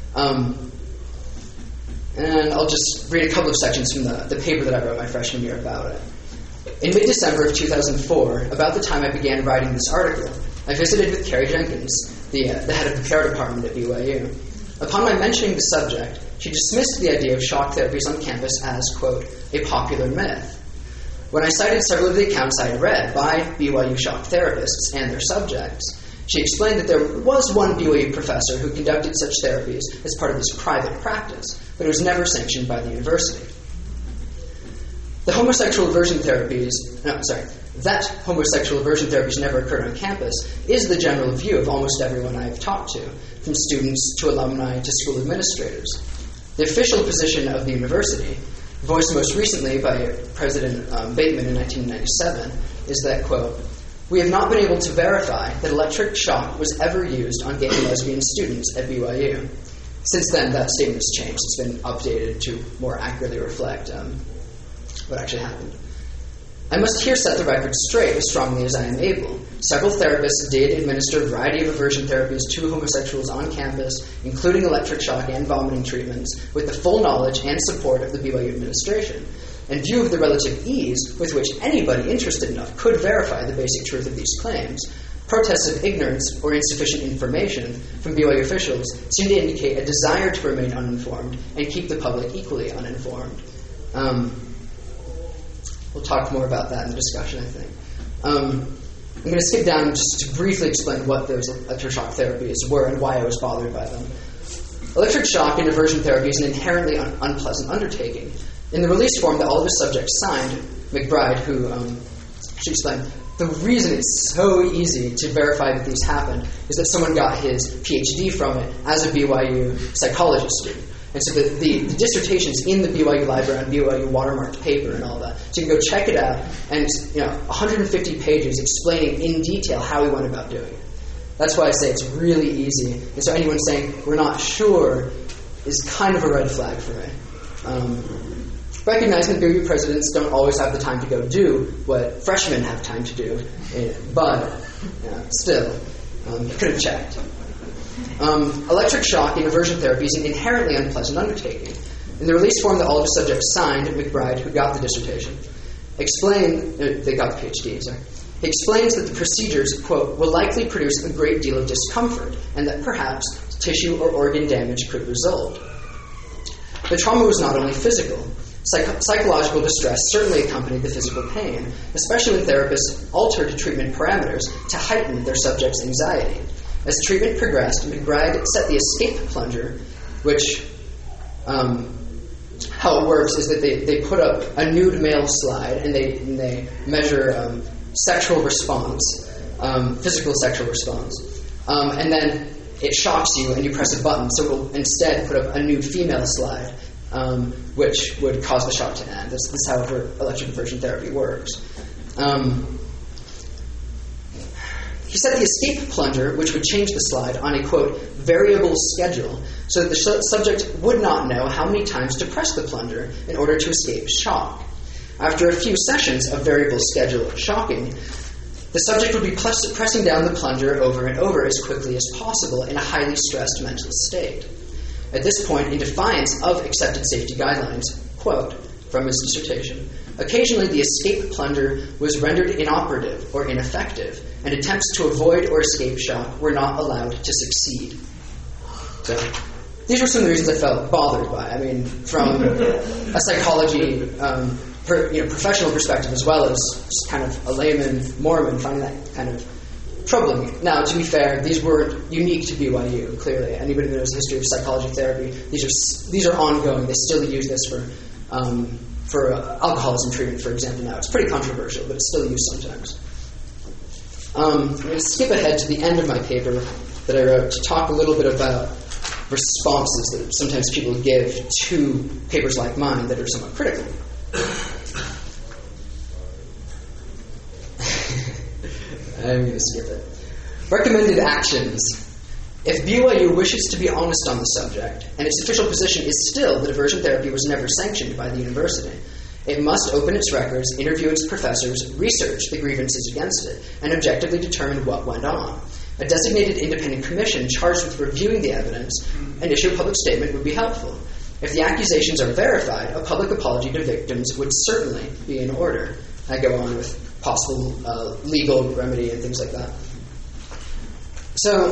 And I'll just read a couple of sections from the paper that I wrote my freshman year about it. In mid-December of 2004, about the time I began writing this article, I visited with Carrie Jenkins, the head of the PR department at BYU. Upon my mentioning the subject, she dismissed the idea of shock therapies on campus as, quote, a popular myth. When I cited several of the accounts I had read by BYU shock therapists and their subjects, she explained that there was one BYU professor who conducted such therapies as part of his private practice, but it was never sanctioned by the university. That homosexual aversion therapies never occurred on campus is the general view of almost everyone I have talked to, from students to alumni to school administrators. The official position of the university, voiced most recently by President Bateman in 1997, is that, quote, we have not been able to verify that electric shock was ever used on gay and lesbian students at BYU. Since then, that statement has changed. It's been updated to more accurately reflect what actually happened. I must here set the record straight as strongly as I am able. Several therapists did administer a variety of aversion therapies to homosexuals on campus, including electric shock and vomiting treatments, with the full knowledge and support of the BYU administration. In view of the relative ease with which anybody interested enough could verify the basic truth of these claims, protests of ignorance or insufficient information from BYU officials seem to indicate a desire to remain uninformed and keep the public equally uninformed. We'll talk more about that in the discussion, I think. I'm going to skip down just to briefly explain what those electroshock therapies were and why I was bothered by them. Electric shock and aversion therapy is an inherently unpleasant undertaking. In the release form that all of the subjects signed, McBride, who she explained, the reason it's so easy to verify that these happened is that someone got his PhD from it as a BYU psychology student. And so the dissertation's in the BYU library on BYU watermarked paper and all that. So you can go check it out, and it's 150 pages explaining in detail how he went about doing it. That's why I say it's really easy. And so anyone saying, we're not sure, is kind of a red flag for me. Recognizing that BYU presidents don't always have the time to go do what freshmen have time to do, but still, could have checked. Electric shock and aversion therapy is an inherently unpleasant undertaking. In the release form that all of the subjects signed, McBride, who got the dissertation, they got the PhD, sorry. He explains that the procedures, quote, will likely produce a great deal of discomfort and that perhaps tissue or organ damage could result. The trauma was not only physical. Psychological distress certainly accompanied the physical pain, especially when therapists altered treatment parameters to heighten their subjects' anxiety. As treatment progressed, McBride set the escape plunger, which, how it works is that they put up a nude male slide and they measure sexual response, physical sexual response, and then it shocks you and you press a button, so it will instead put up a nude female slide, which would cause the shock to end. This is how electric aversion therapy works. He set the escape plunger, which would change the slide, on a, quote, variable schedule, so that the subject would not know how many times to press the plunger in order to escape shock. After a few sessions of variable schedule shocking, the subject would be pressing down the plunger over and over as quickly as possible in a highly stressed mental state. At this point, in defiance of accepted safety guidelines, quote, from his dissertation, occasionally the escape plunger was rendered inoperative or ineffective, and attempts to avoid or escape shock were not allowed to succeed. So, these were some of the reasons I felt bothered by. I mean, from a psychology professional perspective as well as just kind of a layman Mormon, finding that kind of troubling. Now, to be fair, these weren't unique to BYU, clearly. Anybody that knows the history of psychology therapy, these are ongoing. They still use this for alcoholism treatment, for example, now. It's pretty controversial, but it's still used sometimes. I'm going to skip ahead to the end of my paper that I wrote to talk a little bit about responses that sometimes people give to papers like mine that are somewhat critical. I'm going to skip it. Recommended actions. If BYU wishes to be honest on the subject, and its official position is still that aversion therapy was never sanctioned by the university, it must open its records, interview its professors, research the grievances against it, and objectively determine what went on. A designated independent commission charged with reviewing the evidence and issue a public statement would be helpful. If the accusations are verified, a public apology to victims would certainly be in order. I go on with possible legal remedy and things like that. So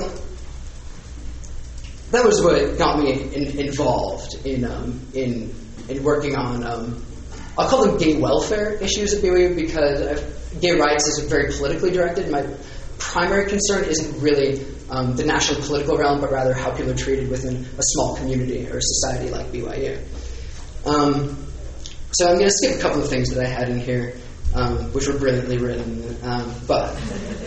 that was what got me involved in working on, I'll call them gay welfare issues at BYU, because gay rights is very politically directed. My primary concern isn't really the national political realm, but rather how people are treated within a small community or society like BYU. So I'm going to skip a couple of things that I had in here, which were brilliantly written, but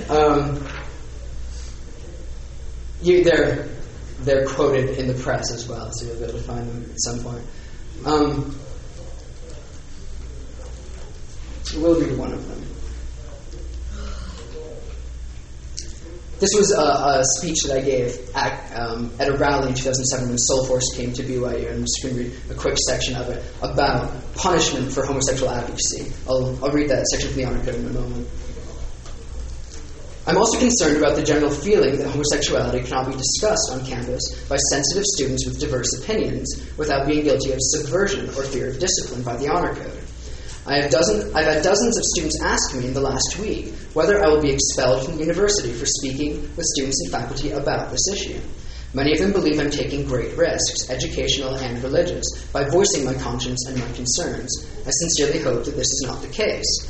they're quoted in the press as well, so you'll be able to find them at some point. We'll read one of them. This was a speech that I gave at a rally in 2007 when Soulforce came to BYU, and I'm just going to read a quick section of it about punishment for homosexual advocacy. I'll read that section from the honor code in a moment. I'm also concerned about the general feeling that homosexuality cannot be discussed on campus by sensitive students with diverse opinions without being guilty of subversion or fear of discipline by the honor code. I've had dozens of students ask me in the last week whether I will be expelled from the university for speaking with students and faculty about this issue. Many of them believe I'm taking great risks, educational and religious, by voicing my conscience and my concerns. I sincerely hope that this is not the case.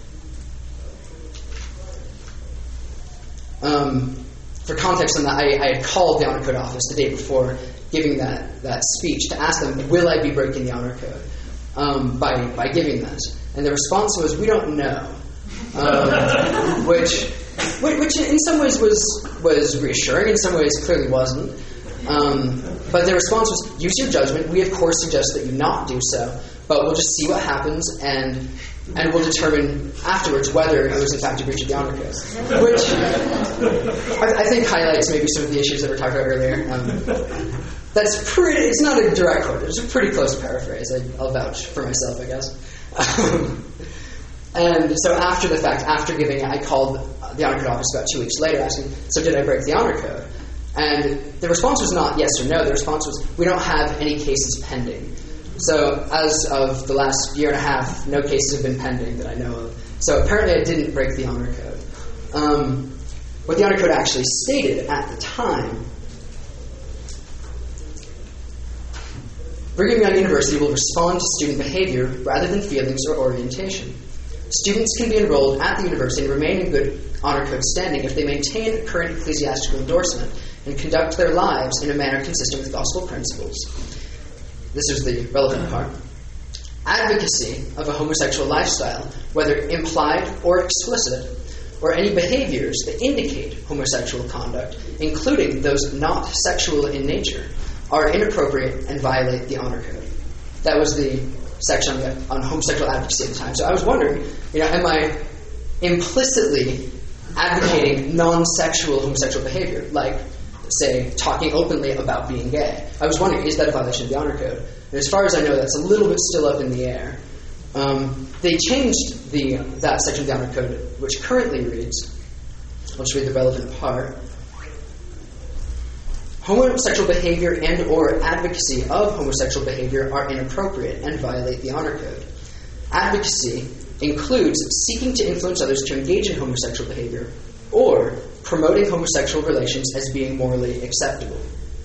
For context on that, I had called the honor code office the day before giving that speech to ask them, will I be breaking the honor code by giving this? And the response was, we don't know. Which in some ways was reassuring, in some ways clearly wasn't. But the response was, use your judgment. We, of course, suggest that you not do so, but we'll just see what happens, and we'll determine afterwards whether it was in fact a breach of the honor code. Which I think highlights maybe some of the issues that we talked about earlier. it's not a direct quote. It's a pretty close paraphrase. I'll vouch for myself, I guess. And so after the fact, after giving it, I called the honor code office about 2 weeks later asking, so did I break the honor code? And the response was not yes or no. The response was, we don't have any cases pending. So as of the last year and a half, no cases have been pending that I know of. So apparently I didn't break the honor code. What the honor code actually stated at the time, Brigham Young University will respond to student behavior rather than feelings or orientation. Students can be enrolled at the university and remain in good honor code standing if they maintain current ecclesiastical endorsement and conduct their lives in a manner consistent with gospel principles. This is the relevant part. Advocacy of a homosexual lifestyle, whether implied or explicit, or any behaviors that indicate homosexual conduct, including those not sexual in nature, are inappropriate and violate the honor code. That was the section on homosexual advocacy at the time. So I was wondering, am I implicitly advocating non-sexual homosexual behavior, like, say, talking openly about being gay? I was wondering, is that a violation of the honor code? And as far as I know, that's a little bit still up in the air. They changed that section of the honor code, which currently reads, let's read the relevant part. Homosexual behavior and or advocacy of homosexual behavior are inappropriate and violate the honor code. Advocacy includes seeking to influence others to engage in homosexual behavior or promoting homosexual relations as being morally acceptable.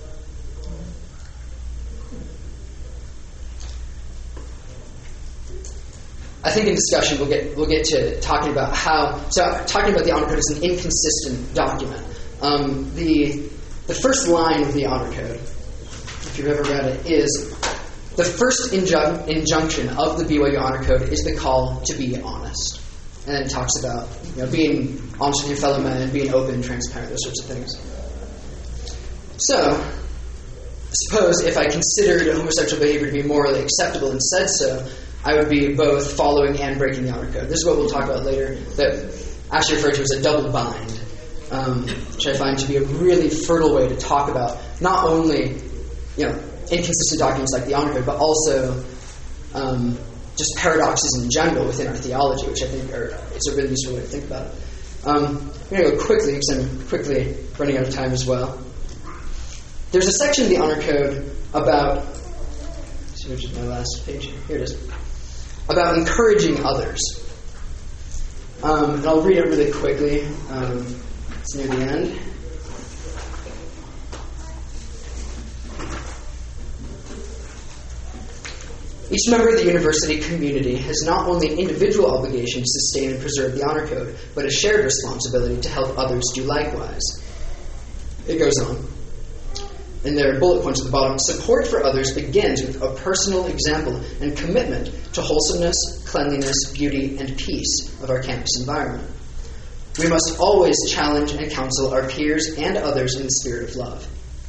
I think in discussion we'll get to talking about talking about the honor code as an inconsistent document. The first line of the honor code, if you've ever read it, is the first injunction of the BYU honor code is the call to be honest. And then it talks about being honest with your fellow men, being open and transparent, those sorts of things. So, I suppose if I considered homosexual behavior to be morally acceptable and said so, I would be both following and breaking the honor code. This is what we'll talk about later, that Ashley referred to as a double bind, which I find to be a really fertile way to talk about not only inconsistent documents like the honor code, but also just paradoxes in general within our theology, which I think is a really useful way to think about it. I'm going to go quickly, because I'm quickly running out of time as well. There's a section of the honor code about, which is my last page. Here it is. About encouraging others. And I'll read it really quickly. It's near the end. Each member of the university community has not only individual obligation to sustain and preserve the honor code, but a shared responsibility to help others do likewise. It goes on. And there are bullet points at the bottom. Support for others begins with a personal example and commitment to wholesomeness, cleanliness, beauty, and peace of our campus environment. We must always challenge and counsel our peers and others in the spirit of love.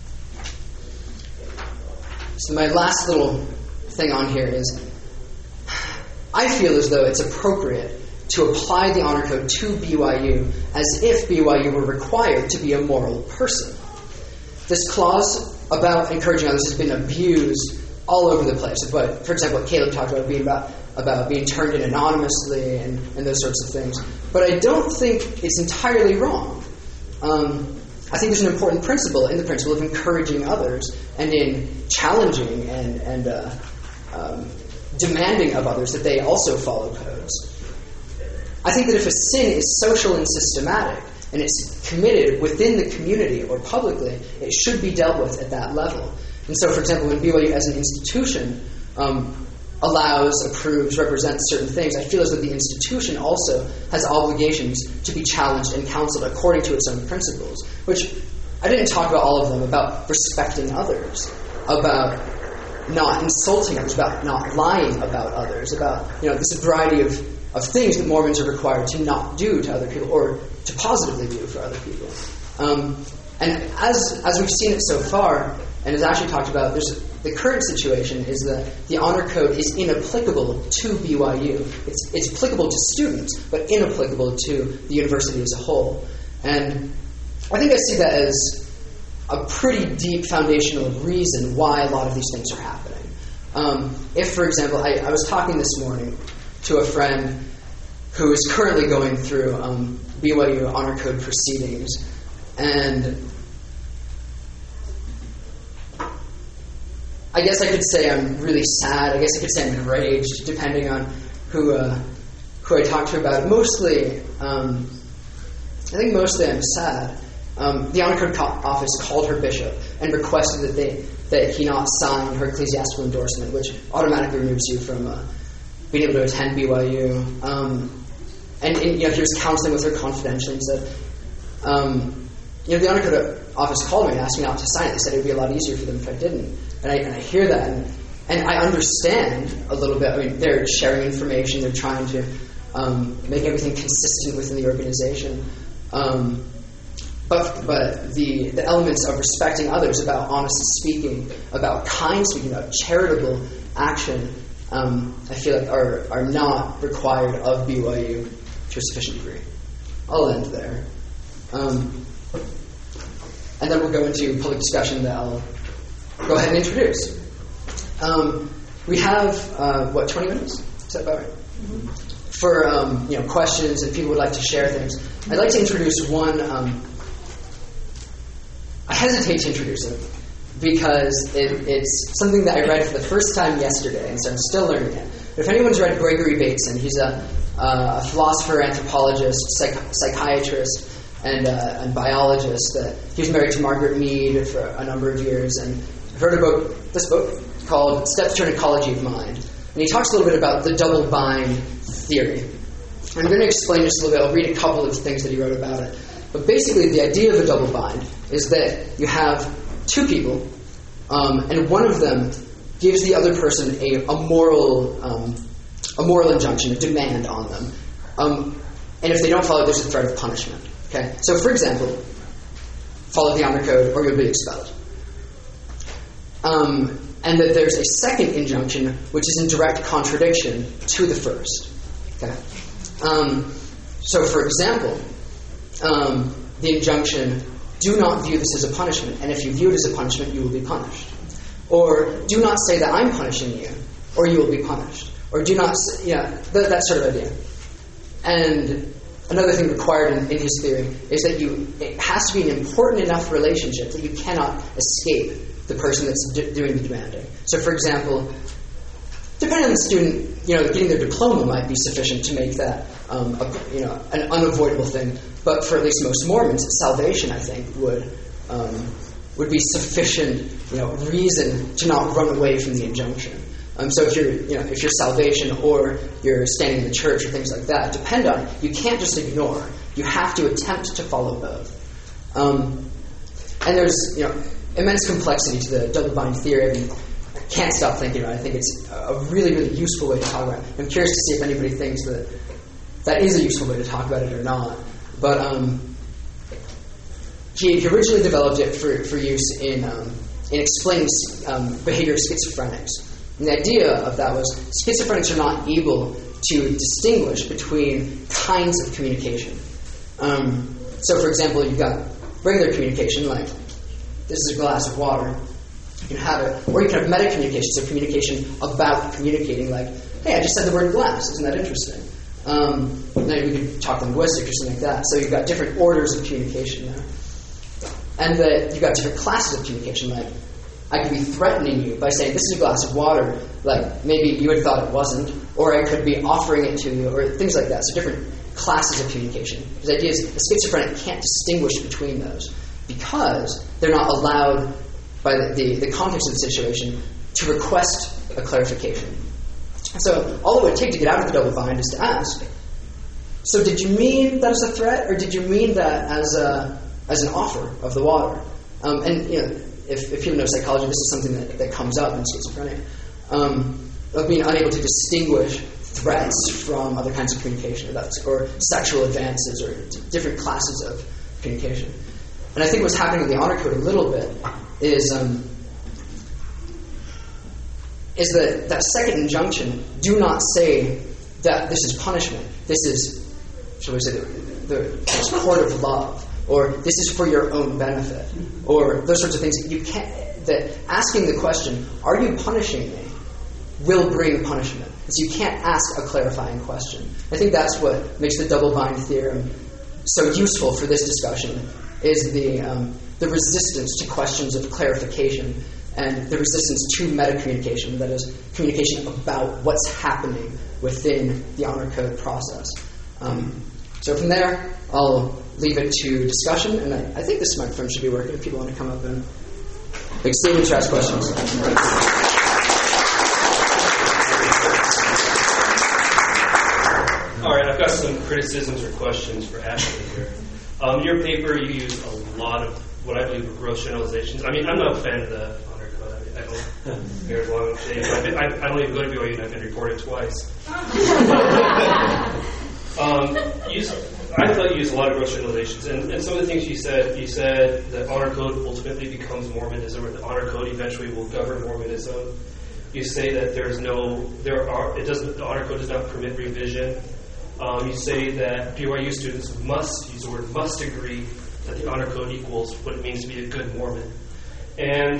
So my last little thing on here is, I feel as though it's appropriate to apply the honor code to BYU as if BYU were required to be a moral person. This clause about encouraging others has been abused all over the place. But, for example, what Caleb talked about being about being turned in anonymously and those sorts of things. But I don't think it's entirely wrong. I think there's an important principle in the principle of encouraging others and in challenging and demanding of others that they also follow codes. I think that if a sin is social and systematic, and it's committed within the community or publicly, it should be dealt with at that level. And so, for example, when BYU as an institution allows, approves, represents certain things, I feel as though the institution also has obligations to be challenged and counseled according to its own principles, which I didn't talk about all of them, about respecting others, about not insulting others, about not lying about others, about this variety of things that Mormons are required to not do to other people or to positively do for other people. And as we've seen it so far, and as Ashley talked about, the current situation is that the honor code is inapplicable to BYU. It's applicable to students, but inapplicable to the university as a whole. And I think I see that as a pretty deep foundational reason why a lot of these things are happening. If, for example, I was talking this morning to a friend who is currently going through BYU Honor Code proceedings, and I guess I could say I'm really sad. I guess I could say I'm enraged, depending on who I talk to about it. Mostly, I think mostly I'm sad. The Honor Code office called her bishop and requested that he not sign her ecclesiastical endorsement, which automatically removes you from being able to attend BYU. And he was counseling with her confidentially and said, the Honor Code office called me and asked me not to sign it. They said it would be a lot easier for them if I didn't. And I hear that, and I understand a little bit. I mean, they're sharing information. They're trying to make everything consistent within the organization. But the elements of respecting others, about honest speaking, about kind speaking, about charitable action, I feel like are not required of BYU to a sufficient degree. I'll end there. And then we'll go into public discussion that I'll go ahead and introduce. We have, 20 minutes? Is that about right? Mm-hmm. For questions, if people would like to share things. I'd like to introduce one. I hesitate to introduce it because it's something that I read for the first time yesterday, and so I'm still learning it. But if anyone's read Gregory Bateson, he's a philosopher, anthropologist, psychiatrist, and biologist. He was married to Margaret Mead for a number of years, and I've heard about this book called Steps to an Ecology of Mind. And he talks a little bit about the double bind theory. I'm going to explain just a little bit. I'll read a couple of things that he wrote about it. But basically, the idea of a double bind is that you have two people, and one of them gives the other person a moral injunction, a demand on them. And if they don't follow it, there's a threat of punishment. Okay? So, for example, follow the honor code or you'll be expelled. And that there's a second injunction which is in direct contradiction to the first. Okay? So, for example, the injunction, do not view this as a punishment, and if you view it as a punishment, you will be punished. Or, do not say that I'm punishing you, or you will be punished. Or do not say, that sort of idea. And another thing required in his theory is that it has to be an important enough relationship that you cannot escape the person that's doing the demanding. So, for example, depending on the student, getting their diploma might be sufficient to make that an unavoidable thing. But for at least most Mormons, salvation, I think, would be sufficient, reason to not run away from the injunction. So if your salvation or you're standing in the church or things like that depend on it, you can't just ignore. You have to attempt to follow both. And there's immense complexity to the double bind theory. I mean, I can't stop thinking about it. I think it's a really, really useful way to talk about it. I'm curious to see if anybody thinks that is a useful way to talk about it or not. But he originally developed it for use in explaining behavior of schizophrenics. And the idea of that was schizophrenics are not able to distinguish between kinds of communication. So, for example, you've got regular communication, like this is a glass of water. You can have it, or you can have meta-communication, so communication about communicating, like, hey, I just said the word glass. Isn't that interesting? Then we could talk linguistics or something like that. So you've got different orders of communication there. And that you've got different classes of communication, like I could be threatening you by saying, this is a glass of water, like maybe you had thought it wasn't, or I could be offering it to you, or things like that. So different classes of communication. The idea is a schizophrenic can't distinguish between those because they're not allowed by the context of the situation to request a clarification. So all it would take to get out of the double bind is to ask, so did you mean that as a threat, or did you mean that as an offer of the water? And if people know psychology, this is something that comes up in schizophrenia, of being unable to distinguish threats from other kinds of communication, or sexual advances, or different classes of communication. And I think what's happening in the honor code a little bit is that second injunction, do not say that this is punishment. This is, shall we say, the court of love. or this is for your own benefit, or those sorts of things. You can't. That asking the question, "Are you punishing me?" will bring punishment. And so you can't ask a clarifying question. I think that's what makes the double-bind theorem so useful for this discussion, is the resistance to questions of clarification and the resistance to meta-communication, that is, communication about what's happening within the honor code process. So from there, I'll leave it to discussion, and I think this microphone should be working if people want to come up and make statements or ask questions. All right, I've got some criticisms or questions for Ashley here. In your paper, you use a lot of what I believe are gross generalizations. I mean, I'm not a fan of the honor code. I don't care as long as I don't even go to BYU, and I've been reported twice. I thought you used a lot of gross generalizations, and some of the things you said that honor code ultimately becomes Mormonism, or the honor code eventually will govern Mormonism. You say that the honor code does not permit revision. You say that BYU students must, use the word must, agree that the honor code equals what it means to be a good Mormon. And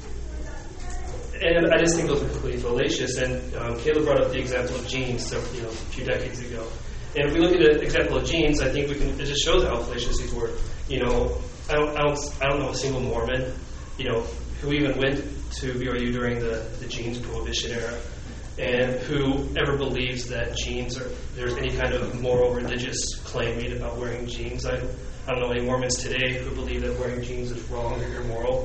I just think those are completely fallacious. And Caleb brought up the example of genes a few decades ago. And if we look at the example of genes, I think it just shows how fallacious these were. I don't know a single Mormon, who even went to BYU during the genes prohibition era, and who ever believes that there's any kind of moral religious claim made about wearing jeans. I don't know any Mormons today who believe that wearing jeans is wrong or immoral.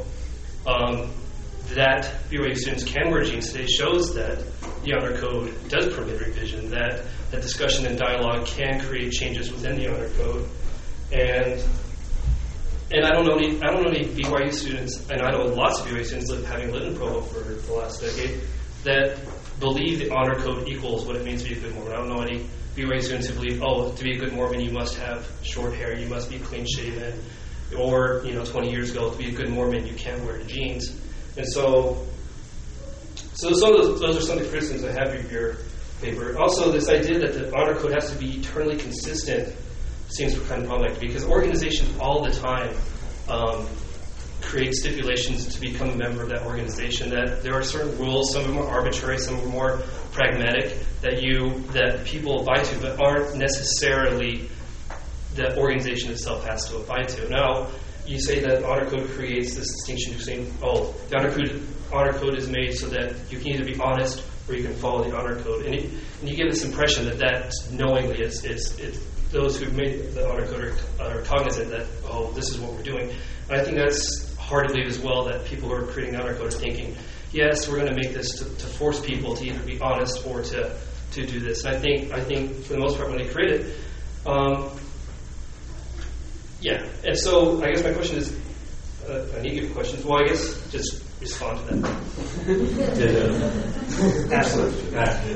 That BYU students can wear jeans today shows that the honor code does permit revision, that discussion and dialogue can create changes within the honor code. And I don't know any BYU students, and I know lots of BYU students having lived in Provo for the last decade, that believe the honor code equals what it means to be a good Mormon. I don't know any BYU students who believe, to be a good Mormon, you must have short hair, you must be clean-shaven, or, 20 years ago, to be a good Mormon, you can't wear jeans. And so those are some of the criticisms I have of your paper. Also, this idea that the honor code has to be eternally consistent seems kind of problematic, because organizations all the time create stipulations to become a member of that organization, that there are certain rules, some of them are arbitrary, some of them are more pragmatic, that people abide to, but aren't necessarily the organization itself has to abide to. Now, you say that honor code creates this distinction between, the honor code is made so that you can either be honest or you can follow the honor code. And you give this impression that knowingly it's those who've made the honor code are cognizant that, this is what we're doing. And I think that's hard to believe as well, that people who are creating the honor code are thinking, yes, we're going to make this to force people to either be honest or to do this. And I think for the most part when they create it, and so I guess my question is, I need to give questions. Well, I guess just respond to that. Absolutely.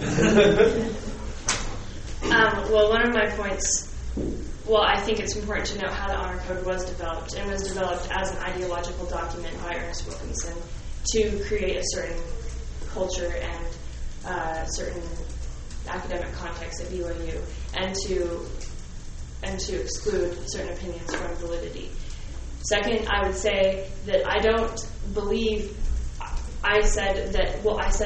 One of my points, I think it's important to know how the honor code was developed, and was developed as an ideological document by Ernest Wilkinson to create a certain culture and certain academic context at BYU, and to exclude certain opinions from validity. Second, I would say that I don't believe. I said that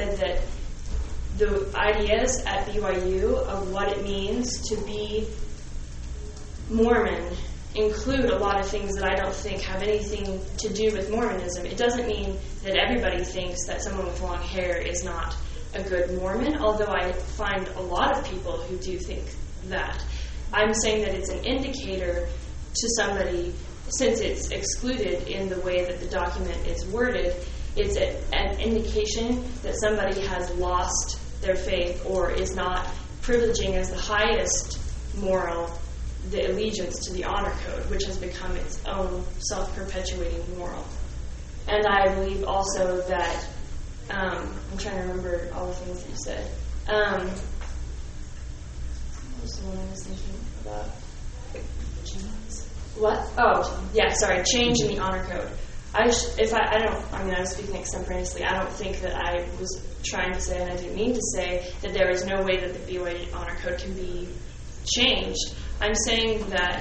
the ideas at BYU of what it means to be Mormon include a lot of things that I don't think have anything to do with Mormonism. It doesn't mean that everybody thinks that someone with long hair is not a good Mormon, although I find a lot of people who do think that. I'm saying that it's an indicator to somebody, since it's excluded in the way that the document is worded, it's an indication that somebody has lost their faith or is not privileging as the highest moral the allegiance to the honor code, which has become its own self-perpetuating moral. And I believe also that, I'm trying to remember all the things that you said. What was the one I was thinking about? What? Change in the honor code. I was speaking extemporaneously. I don't think that I was trying to say, and I didn't mean to say, that there is no way that the BYU honor code can be changed. I'm saying that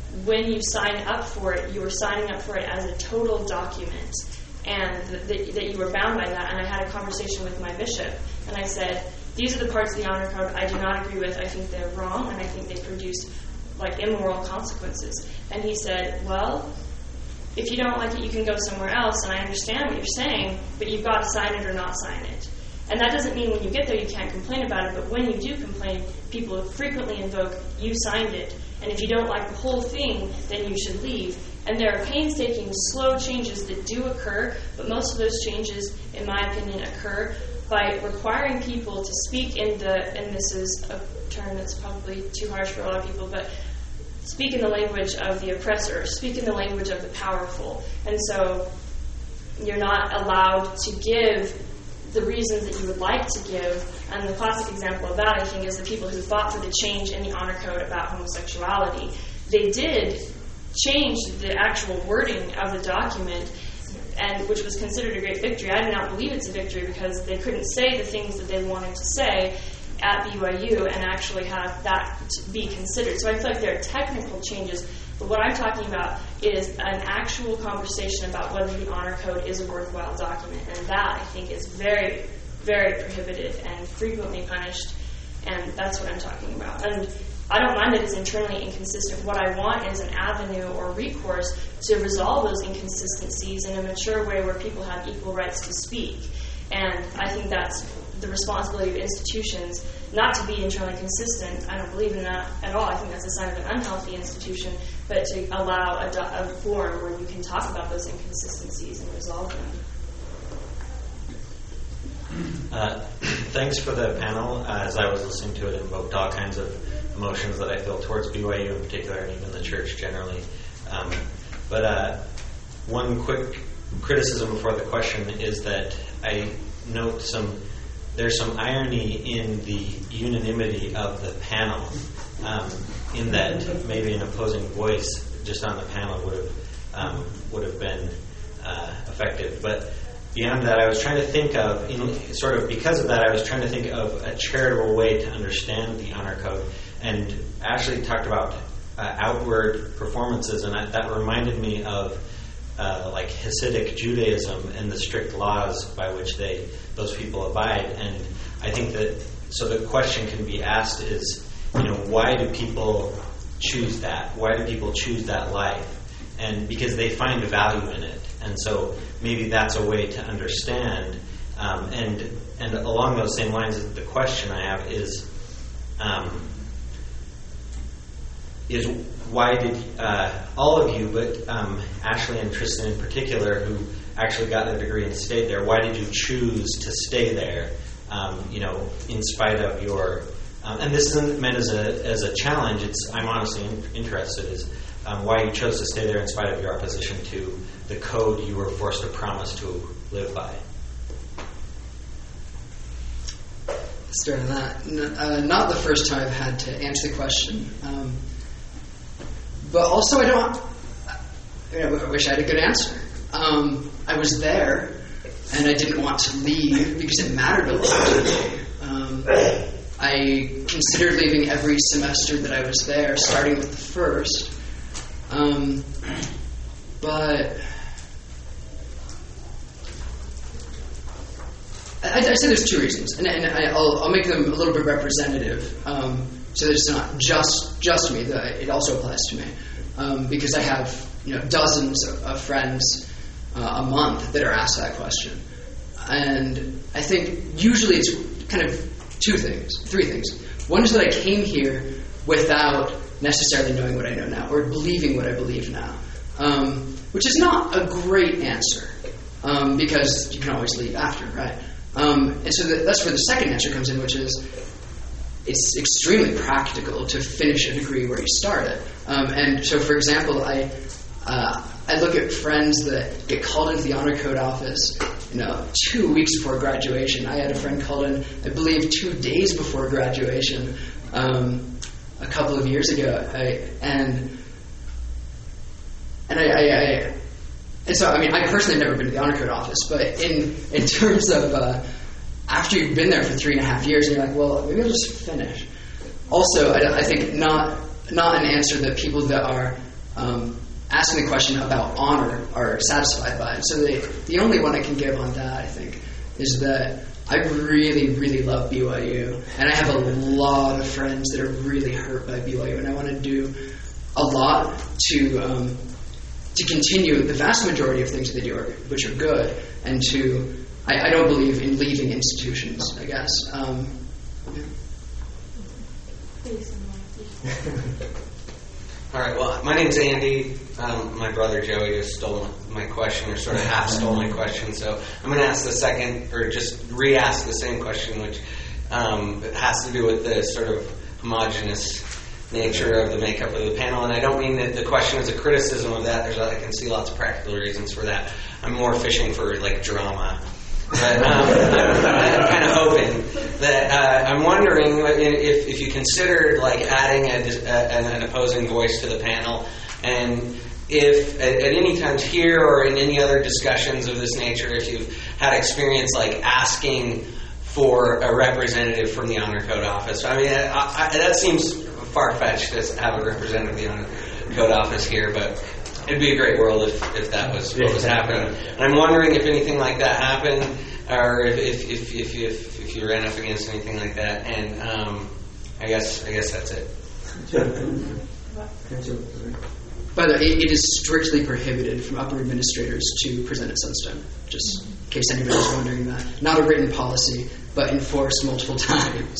when you sign up for it, you were signing up for it as a total document, and that you were bound by that. And I had a conversation with my bishop, and I said, these are the parts of the honor code I do not agree with. I think they're wrong, and I think they produce immoral consequences. And he said, well, if you don't like it, you can go somewhere else, and I understand what you're saying, but you've got to sign it or not sign it. And that doesn't mean when you get there you can't complain about it, but when you do complain, people frequently invoke, you signed it, and if you don't like the whole thing, then you should leave. And there are painstaking, slow changes that do occur, but most of those changes, in my opinion, occur by requiring people to speak in and this is a term that's probably too harsh for a lot of people, but speak in the language of the oppressor, speak in the language of the powerful. And so you're not allowed to give the reasons that you would like to give. And the classic example of that, I think, is the people who fought for the change in the honor code about homosexuality. They did change the actual wording of the document, and which was considered a great victory. I do not believe it's a victory because they couldn't say the things that they wanted to say at BYU and actually have that be considered. So I feel like there are technical changes, but what I'm talking about is an actual conversation about whether the honor code is a worthwhile document, and that, I think, is very, very prohibited and frequently punished, and that's what I'm talking about. And I don't mind that it's internally inconsistent. What I want is an avenue or recourse to resolve those inconsistencies in a mature way where people have equal rights to speak. And I think that's the responsibility of institutions, not to be internally consistent. I don't believe in that at all. I think that's a sign of an unhealthy institution, but to allow a forum where you can talk about those inconsistencies and resolve them. Thanks for the panel. As I was listening to it, invoked all kinds of emotions that I feel towards BYU in particular, and even the church generally. But one quick criticism before the question is that I note there's some irony in the unanimity of the panel, in that maybe an opposing voice just on the panel would have been effective. But beyond that, I was trying to think of, because of that, I was trying to think of a charitable way to understand the honor code. And Ashley talked about outward performances, and that reminded me of Hasidic Judaism and the strict laws by which those people abide. And I think that so the question can be asked is, why do people choose that? Why do people choose that life? And because they find value in it. And so maybe that's a way to understand. And along those same lines, the question I have is why did all of you, but Ashley and Tristan in particular, who actually got their degree and stayed there, why did you choose to stay there, in spite of your... and this isn't meant as a challenge. I'm honestly interested is why you chose to stay there in spite of your opposition to the code you were forced to promise to live by. Start on that. Not the first time I've had to answer the question. But also I wish I had a good answer. I was there, and I didn't want to leave because it mattered a lot to me. I considered leaving every semester that I was there, starting with the first. But I'd say there's two reasons, and I'll make them a little bit representative, so that it's not just me, that it also applies to me, because I have dozens of friends a month that are asked that question, and I think usually it's kind of three things. One is that I came here without necessarily knowing what I know now, or believing what I believe now, which is not a great answer, because you can always leave after, right? And so that's where the second answer comes in, which is it's extremely practical to finish a degree where you started. And so, for example, I look at friends that get called into the Honor Code office 2 weeks before graduation. I had a friend called in, I believe, 2 days before graduation a couple of years ago. And so, I personally have never been to the Honor Code office, but in terms of after you've been there for 3.5 years, and you're like, well, maybe I'll just finish. Also, I think not an answer that people that are asking the question about honor are satisfied by. So the only one I can give on that, I think, is that I really, really love BYU, and I have a lot of friends that are really hurt by BYU, and I want to do a lot to continue the vast majority of things that they do, which are good, and I don't believe in leaving institutions, I guess. All right, well, my name's Andy. My brother Joey just stole my question, or sort of half stole my question, so I'm going to ask the second, or just re-ask the same question, which has to do with the sort of homogenous nature of the makeup of the panel. And I don't mean that the question is a criticism of that. I can see lots of practical reasons for that. I'm more fishing for, like, drama. But I'm kind of hoping that I'm wondering if you considered, like, adding an opposing voice to the panel, and if at any times here or in any other discussions of this nature, if you've had experience, like, asking for a representative from the Honor Code Office. I mean, that seems far-fetched to have a representative of the Honor Code Office here, but it'd be a great world if that was what was happening. And I'm wondering if anything like that happened, or if you ran up against anything like that. And I guess that's it. By the way, it is strictly prohibited from upper administrators to present at Sunstone, just in case anybody's wondering that. Not a written policy, but enforced multiple times.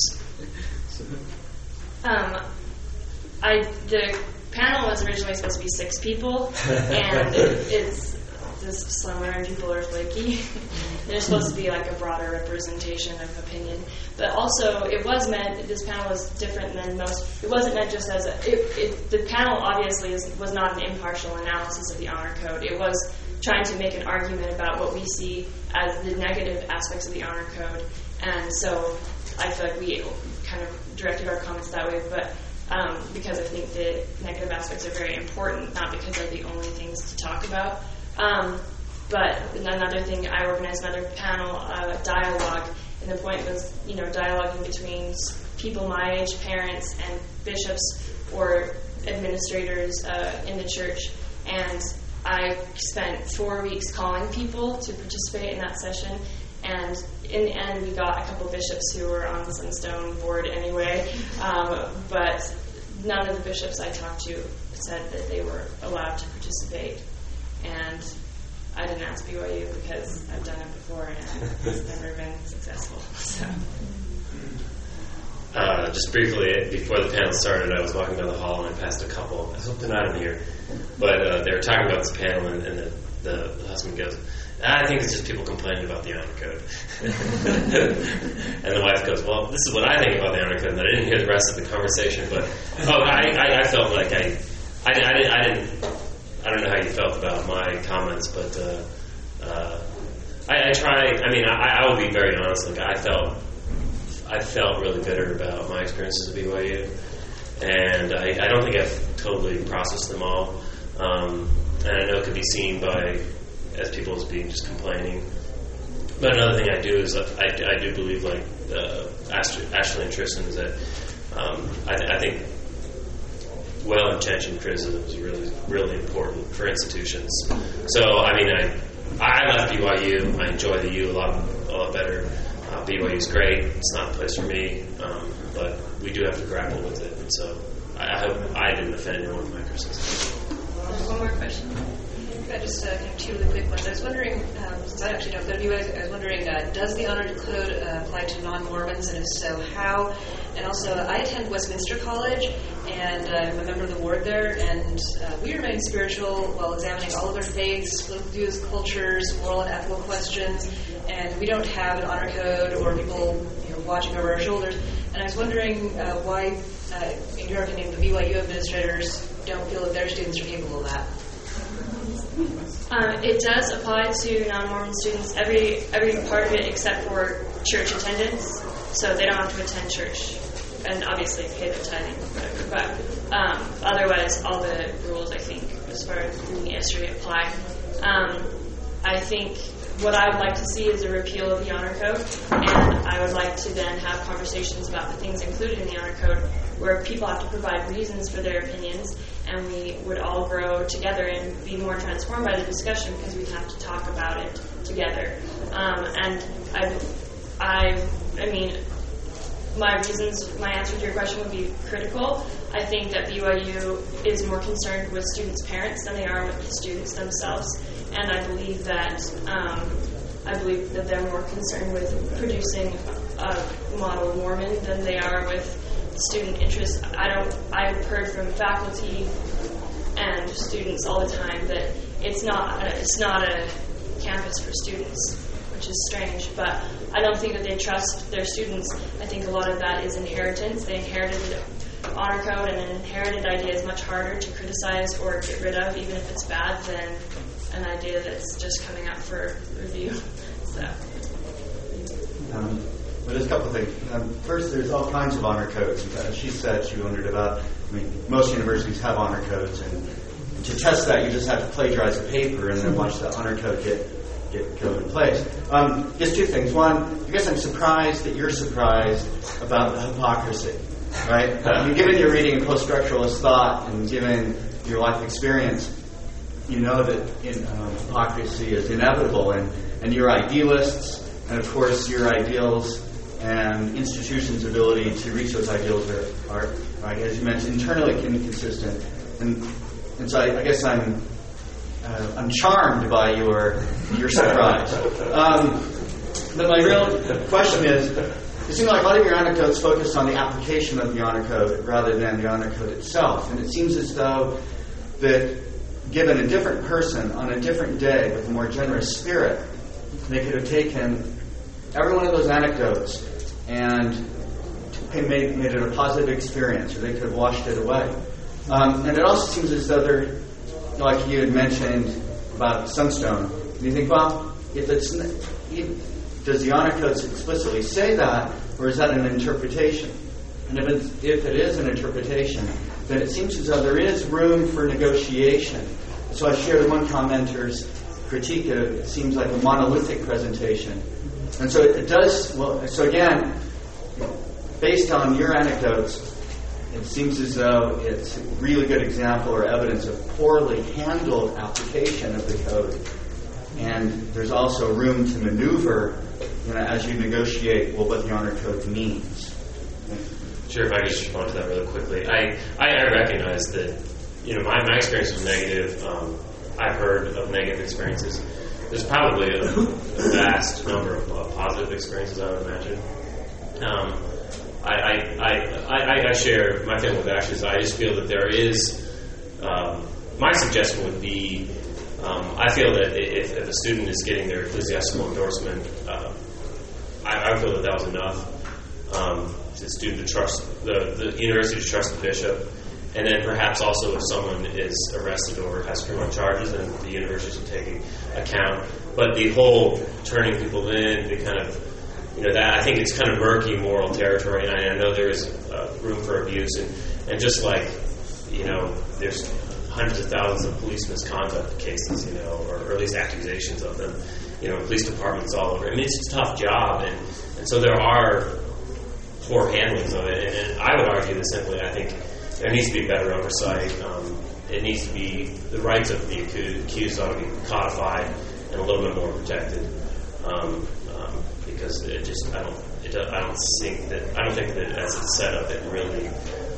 The panel was originally supposed to be 6 people, and it's just slimmer and people are flaky. There's supposed to be like a broader representation of opinion. But also, it was meant, this panel was different than most, it wasn't meant just as the panel obviously was not an impartial analysis of the Honor Code. It was trying to make an argument about what we see as the negative aspects of the Honor Code. And so I feel like we kind of directed our comments that way, but because I think the negative aspects are very important, not because they're the only things to talk about. But another thing, I organized another panel, dialogue, and the point was, dialoguing between people my age, parents, and bishops or administrators in the church. And I spent 4 weeks calling people to participate in that session. And in the end, we got a couple bishops who were on the Sunstone board anyway. But none of the bishops I talked to said that they were allowed to participate. And I didn't ask BYU because I've done it before and it's never been successful. So. Just briefly, before the panel started, I was walking down the hall and I passed a couple. I hope they're not in here. But they were talking about this panel, and the husband goes, I think it's just people complaining about the Honor Code. And the wife goes, well, this is what I think about the Honor Code. And I didn't hear the rest of the conversation, but I felt like I don't know how you felt about my comments, but I will be very honest. Like I felt really bitter about my experiences at BYU, and I don't think I've totally processed them all. And I know it could be seen as people as being just complaining. But another thing I do is I do believe, like Ashley and Tristan, is that I think well-intentioned criticism is really, really important for institutions. So, I left BYU. I enjoy the U a lot better. BYU is great. It's not a place for me, but we do have to grapple with it. And so, I hope I didn't offend anyone with my criticism. One more question. I just have 2 really quick ones. I was wondering, since I actually don't go to BYU, I was wondering, does the Honor Code apply to non-Mormons, and if so, how? And also, I attend Westminster College, and I'm a member of the ward there, and we remain spiritual while examining all of our faiths, political views, cultures, moral and ethical questions, and we don't have an Honor Code or people watching over our shoulders. And I was wondering why, in your opinion, the BYU administrators don't feel that their students are capable of that. It does apply to non-Mormon students, every part of it except for church attendance. So they don't have to attend church, and obviously pay their tithing, whatever. But otherwise, all the rules, I think, as far as reading history apply. I think what I would like to see is a repeal of the honor code, and I would like to then have conversations about the things included in the honor code where people have to provide reasons for their opinions, and we would all grow together and be more transformed by the discussion because we'd have to talk about it together. And I mean, my answer to your question would be critical. I think that BYU is more concerned with students' parents than they are with the students themselves, and I believe that they're more concerned with producing a model Mormon than they are with student interest. I've heard from faculty and students all the time that it's not a campus for students, which is strange, but I don't think that they trust their students. I think a lot of that is inheritance. They inherited the honor code, and an inherited idea is much harder to criticize or get rid of, even if it's bad, than an idea that's just coming up for review. So. Well, there's a couple of things. First, there's all kinds of honor codes. She said she wondered about, most universities have honor codes, and to test that, you just have to plagiarize a paper and then watch the honor code get go in place. Just two things. One, I guess I'm surprised that you're surprised about the hypocrisy, right? Given your reading of post-structuralist thought and given your life experience, you know that hypocrisy is inevitable, and your idealists, and of course your ideals and institutions' ability to reach those ideals are as you mentioned, internally inconsistent. And so I guess I'm charmed by your surprise. But my real question is, it seems like a lot of your anecdotes focus on the application of the honor code rather than the honor code itself. And it seems as though that given a different person on a different day with a more generous spirit, they could have taken every one of those anecdotes and made it a positive experience, or they could have washed it away. And it also seems as though they're, like you had mentioned about Sunstone, you think, well, does the honor codes explicitly say that, or is that an interpretation? And if it is an interpretation, then it seems as though there is room for negotiation. So I shared one commenter's critique of it seems like a monolithic presentation. And so it does, so again, based on your anecdotes, it seems as though it's a really good example or evidence of poorly handled application of the code. And there's also room to maneuver, as you negotiate what the honor code means. Sure, if I could just respond to that really quickly. I recognize that, my experience was negative. I've heard of negative experiences. There's probably a vast number of positive experiences, I would imagine. I share my feeling with Ashley, so I just feel that there is, my suggestion would be, I feel that if a student is getting their ecclesiastical endorsement, I feel that was enough. The student to trust, the university to trust the bishop, and then perhaps also if someone is arrested or has criminal charges, then the university should take account. But the whole turning people in, the kind of, that I think it's kind of murky moral territory, and I know there is room for abuse, and just like, there's hundreds of thousands of police misconduct cases, or at least accusations of them, police departments all over. I mean, it's a tough job, and so there are poor handlings of it, and I would argue that simply, I think there needs to be better oversight. It needs to be, the rights of the accused ought to be codified and a little bit more protected, because I don't think that as it's set up, it really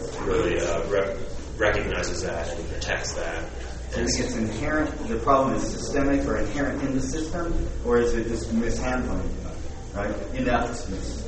recognizes that and protects that. Do you think it's inherent, the problem is systemic or inherent in the system, or is it just mishandling, right? Ineptness.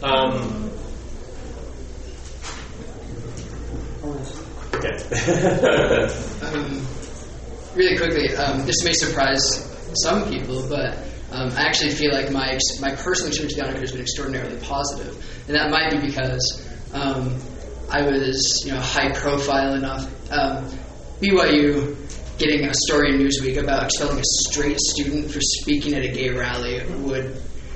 Really quickly, this may surprise some people, but I actually feel like my personal experience with the honor code has been extraordinarily positive, and that might be because I was high profile enough. BYU getting a story in Newsweek about expelling a straight student for speaking at a gay rally would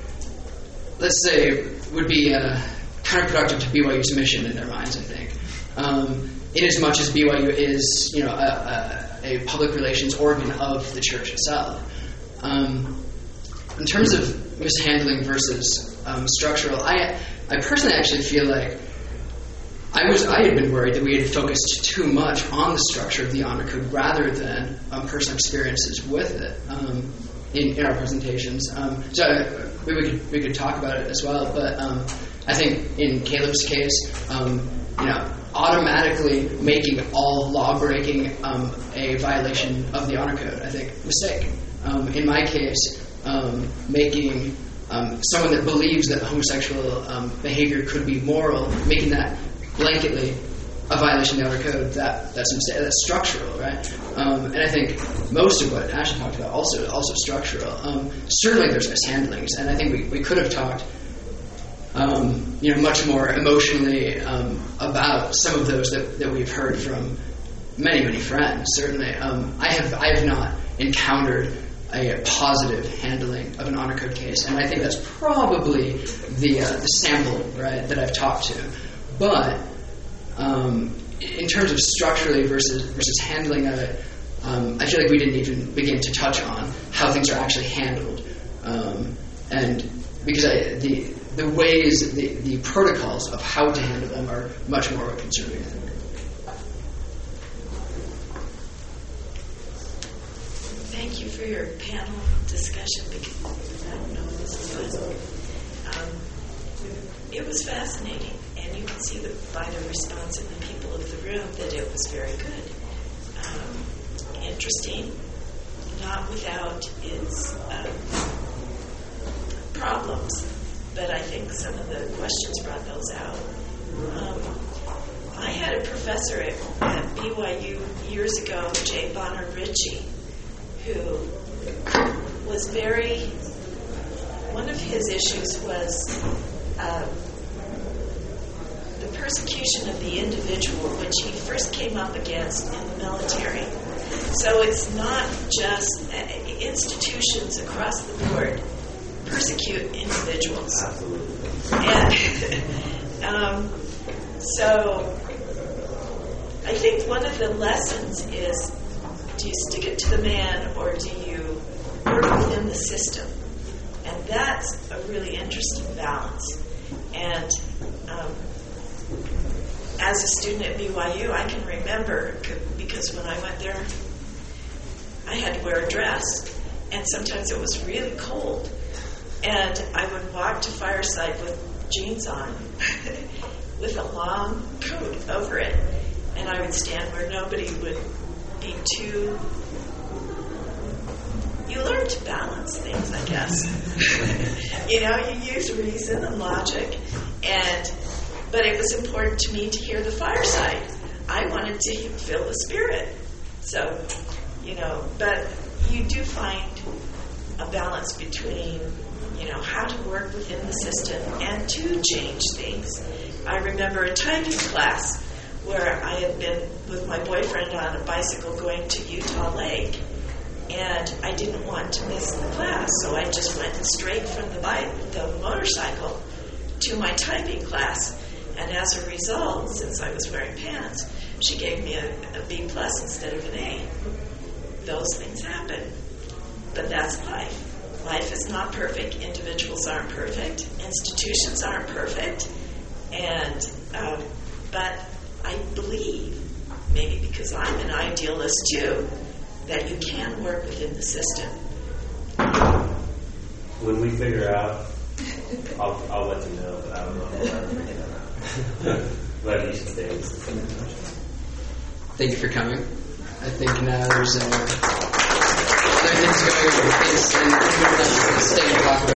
be counterproductive to BYU's mission in their minds, I think. In as much as BYU is, a public relations organ of the church itself. in terms of mishandling versus structural, I personally actually feel like I had been worried that we had focused too much on the structure of the honor code rather than personal experiences with it in our presentations. So we could talk about it as well, but I think in Caleb's case, automatically making all law breaking a violation of the honor code, I think, mistake. In my case, making someone that believes that homosexual behavior could be moral, making that blanketly a violation of the honor code, that's a mistake. That's structural, right? And I think most of what Ashley talked about also structural. Certainly there's mishandlings, and I think we could have talked much more emotionally about some of those that we've heard from many friends. Certainly, I have not encountered a positive handling of an honor code case, and I think that's probably the sample, right, that I've talked to. But in terms of structurally versus handling of it, I feel like we didn't even begin to touch on how things are actually handled, and because the ways, the protocols of how to handle them are much more of a concern, I think. Thank you for your panel discussion, because I don't know what this was. It was fascinating, and you can see by the response in the people of the room that it was very good. Interesting, not without its problems, but I think some of the questions brought those out. I had a professor at BYU years ago, J. Bonner Ritchie, who was one of his issues was the persecution of the individual, which he first came up against in the military. So it's not just institutions across the board persecute individuals. Absolutely. And so I think one of the lessons is, do you stick it to the man or do you work within the system? And that's a really interesting balance. And as a student at BYU, I can remember, because when I went there, I had to wear a dress, and sometimes it was really cold. And I would walk to Fireside with jeans on, with a long coat over it. And I would stand where nobody would be too... You learn to balance things, I guess. You use reason and logic. But it was important to me to hear the Fireside. I wanted to feel the spirit. So, but you do find a balance between how to work within the system and to change things. I remember a typing class where I had been with my boyfriend on a bicycle going to Utah Lake, and I didn't want to miss the class, so I just went straight from the motorcycle to my typing class. And as a result, since I was wearing pants, she gave me a B+ instead of an A. Those things happen. But that's life. Life is not perfect. Individuals aren't perfect. Institutions aren't perfect. And but I believe, maybe because I'm an idealist too, that you can work within the system. When we figure out, I'll let you know, but I don't know if I'll ever figure that out. But you should stay. Thank you for coming. I think now there's things going on with this, and stay and talk about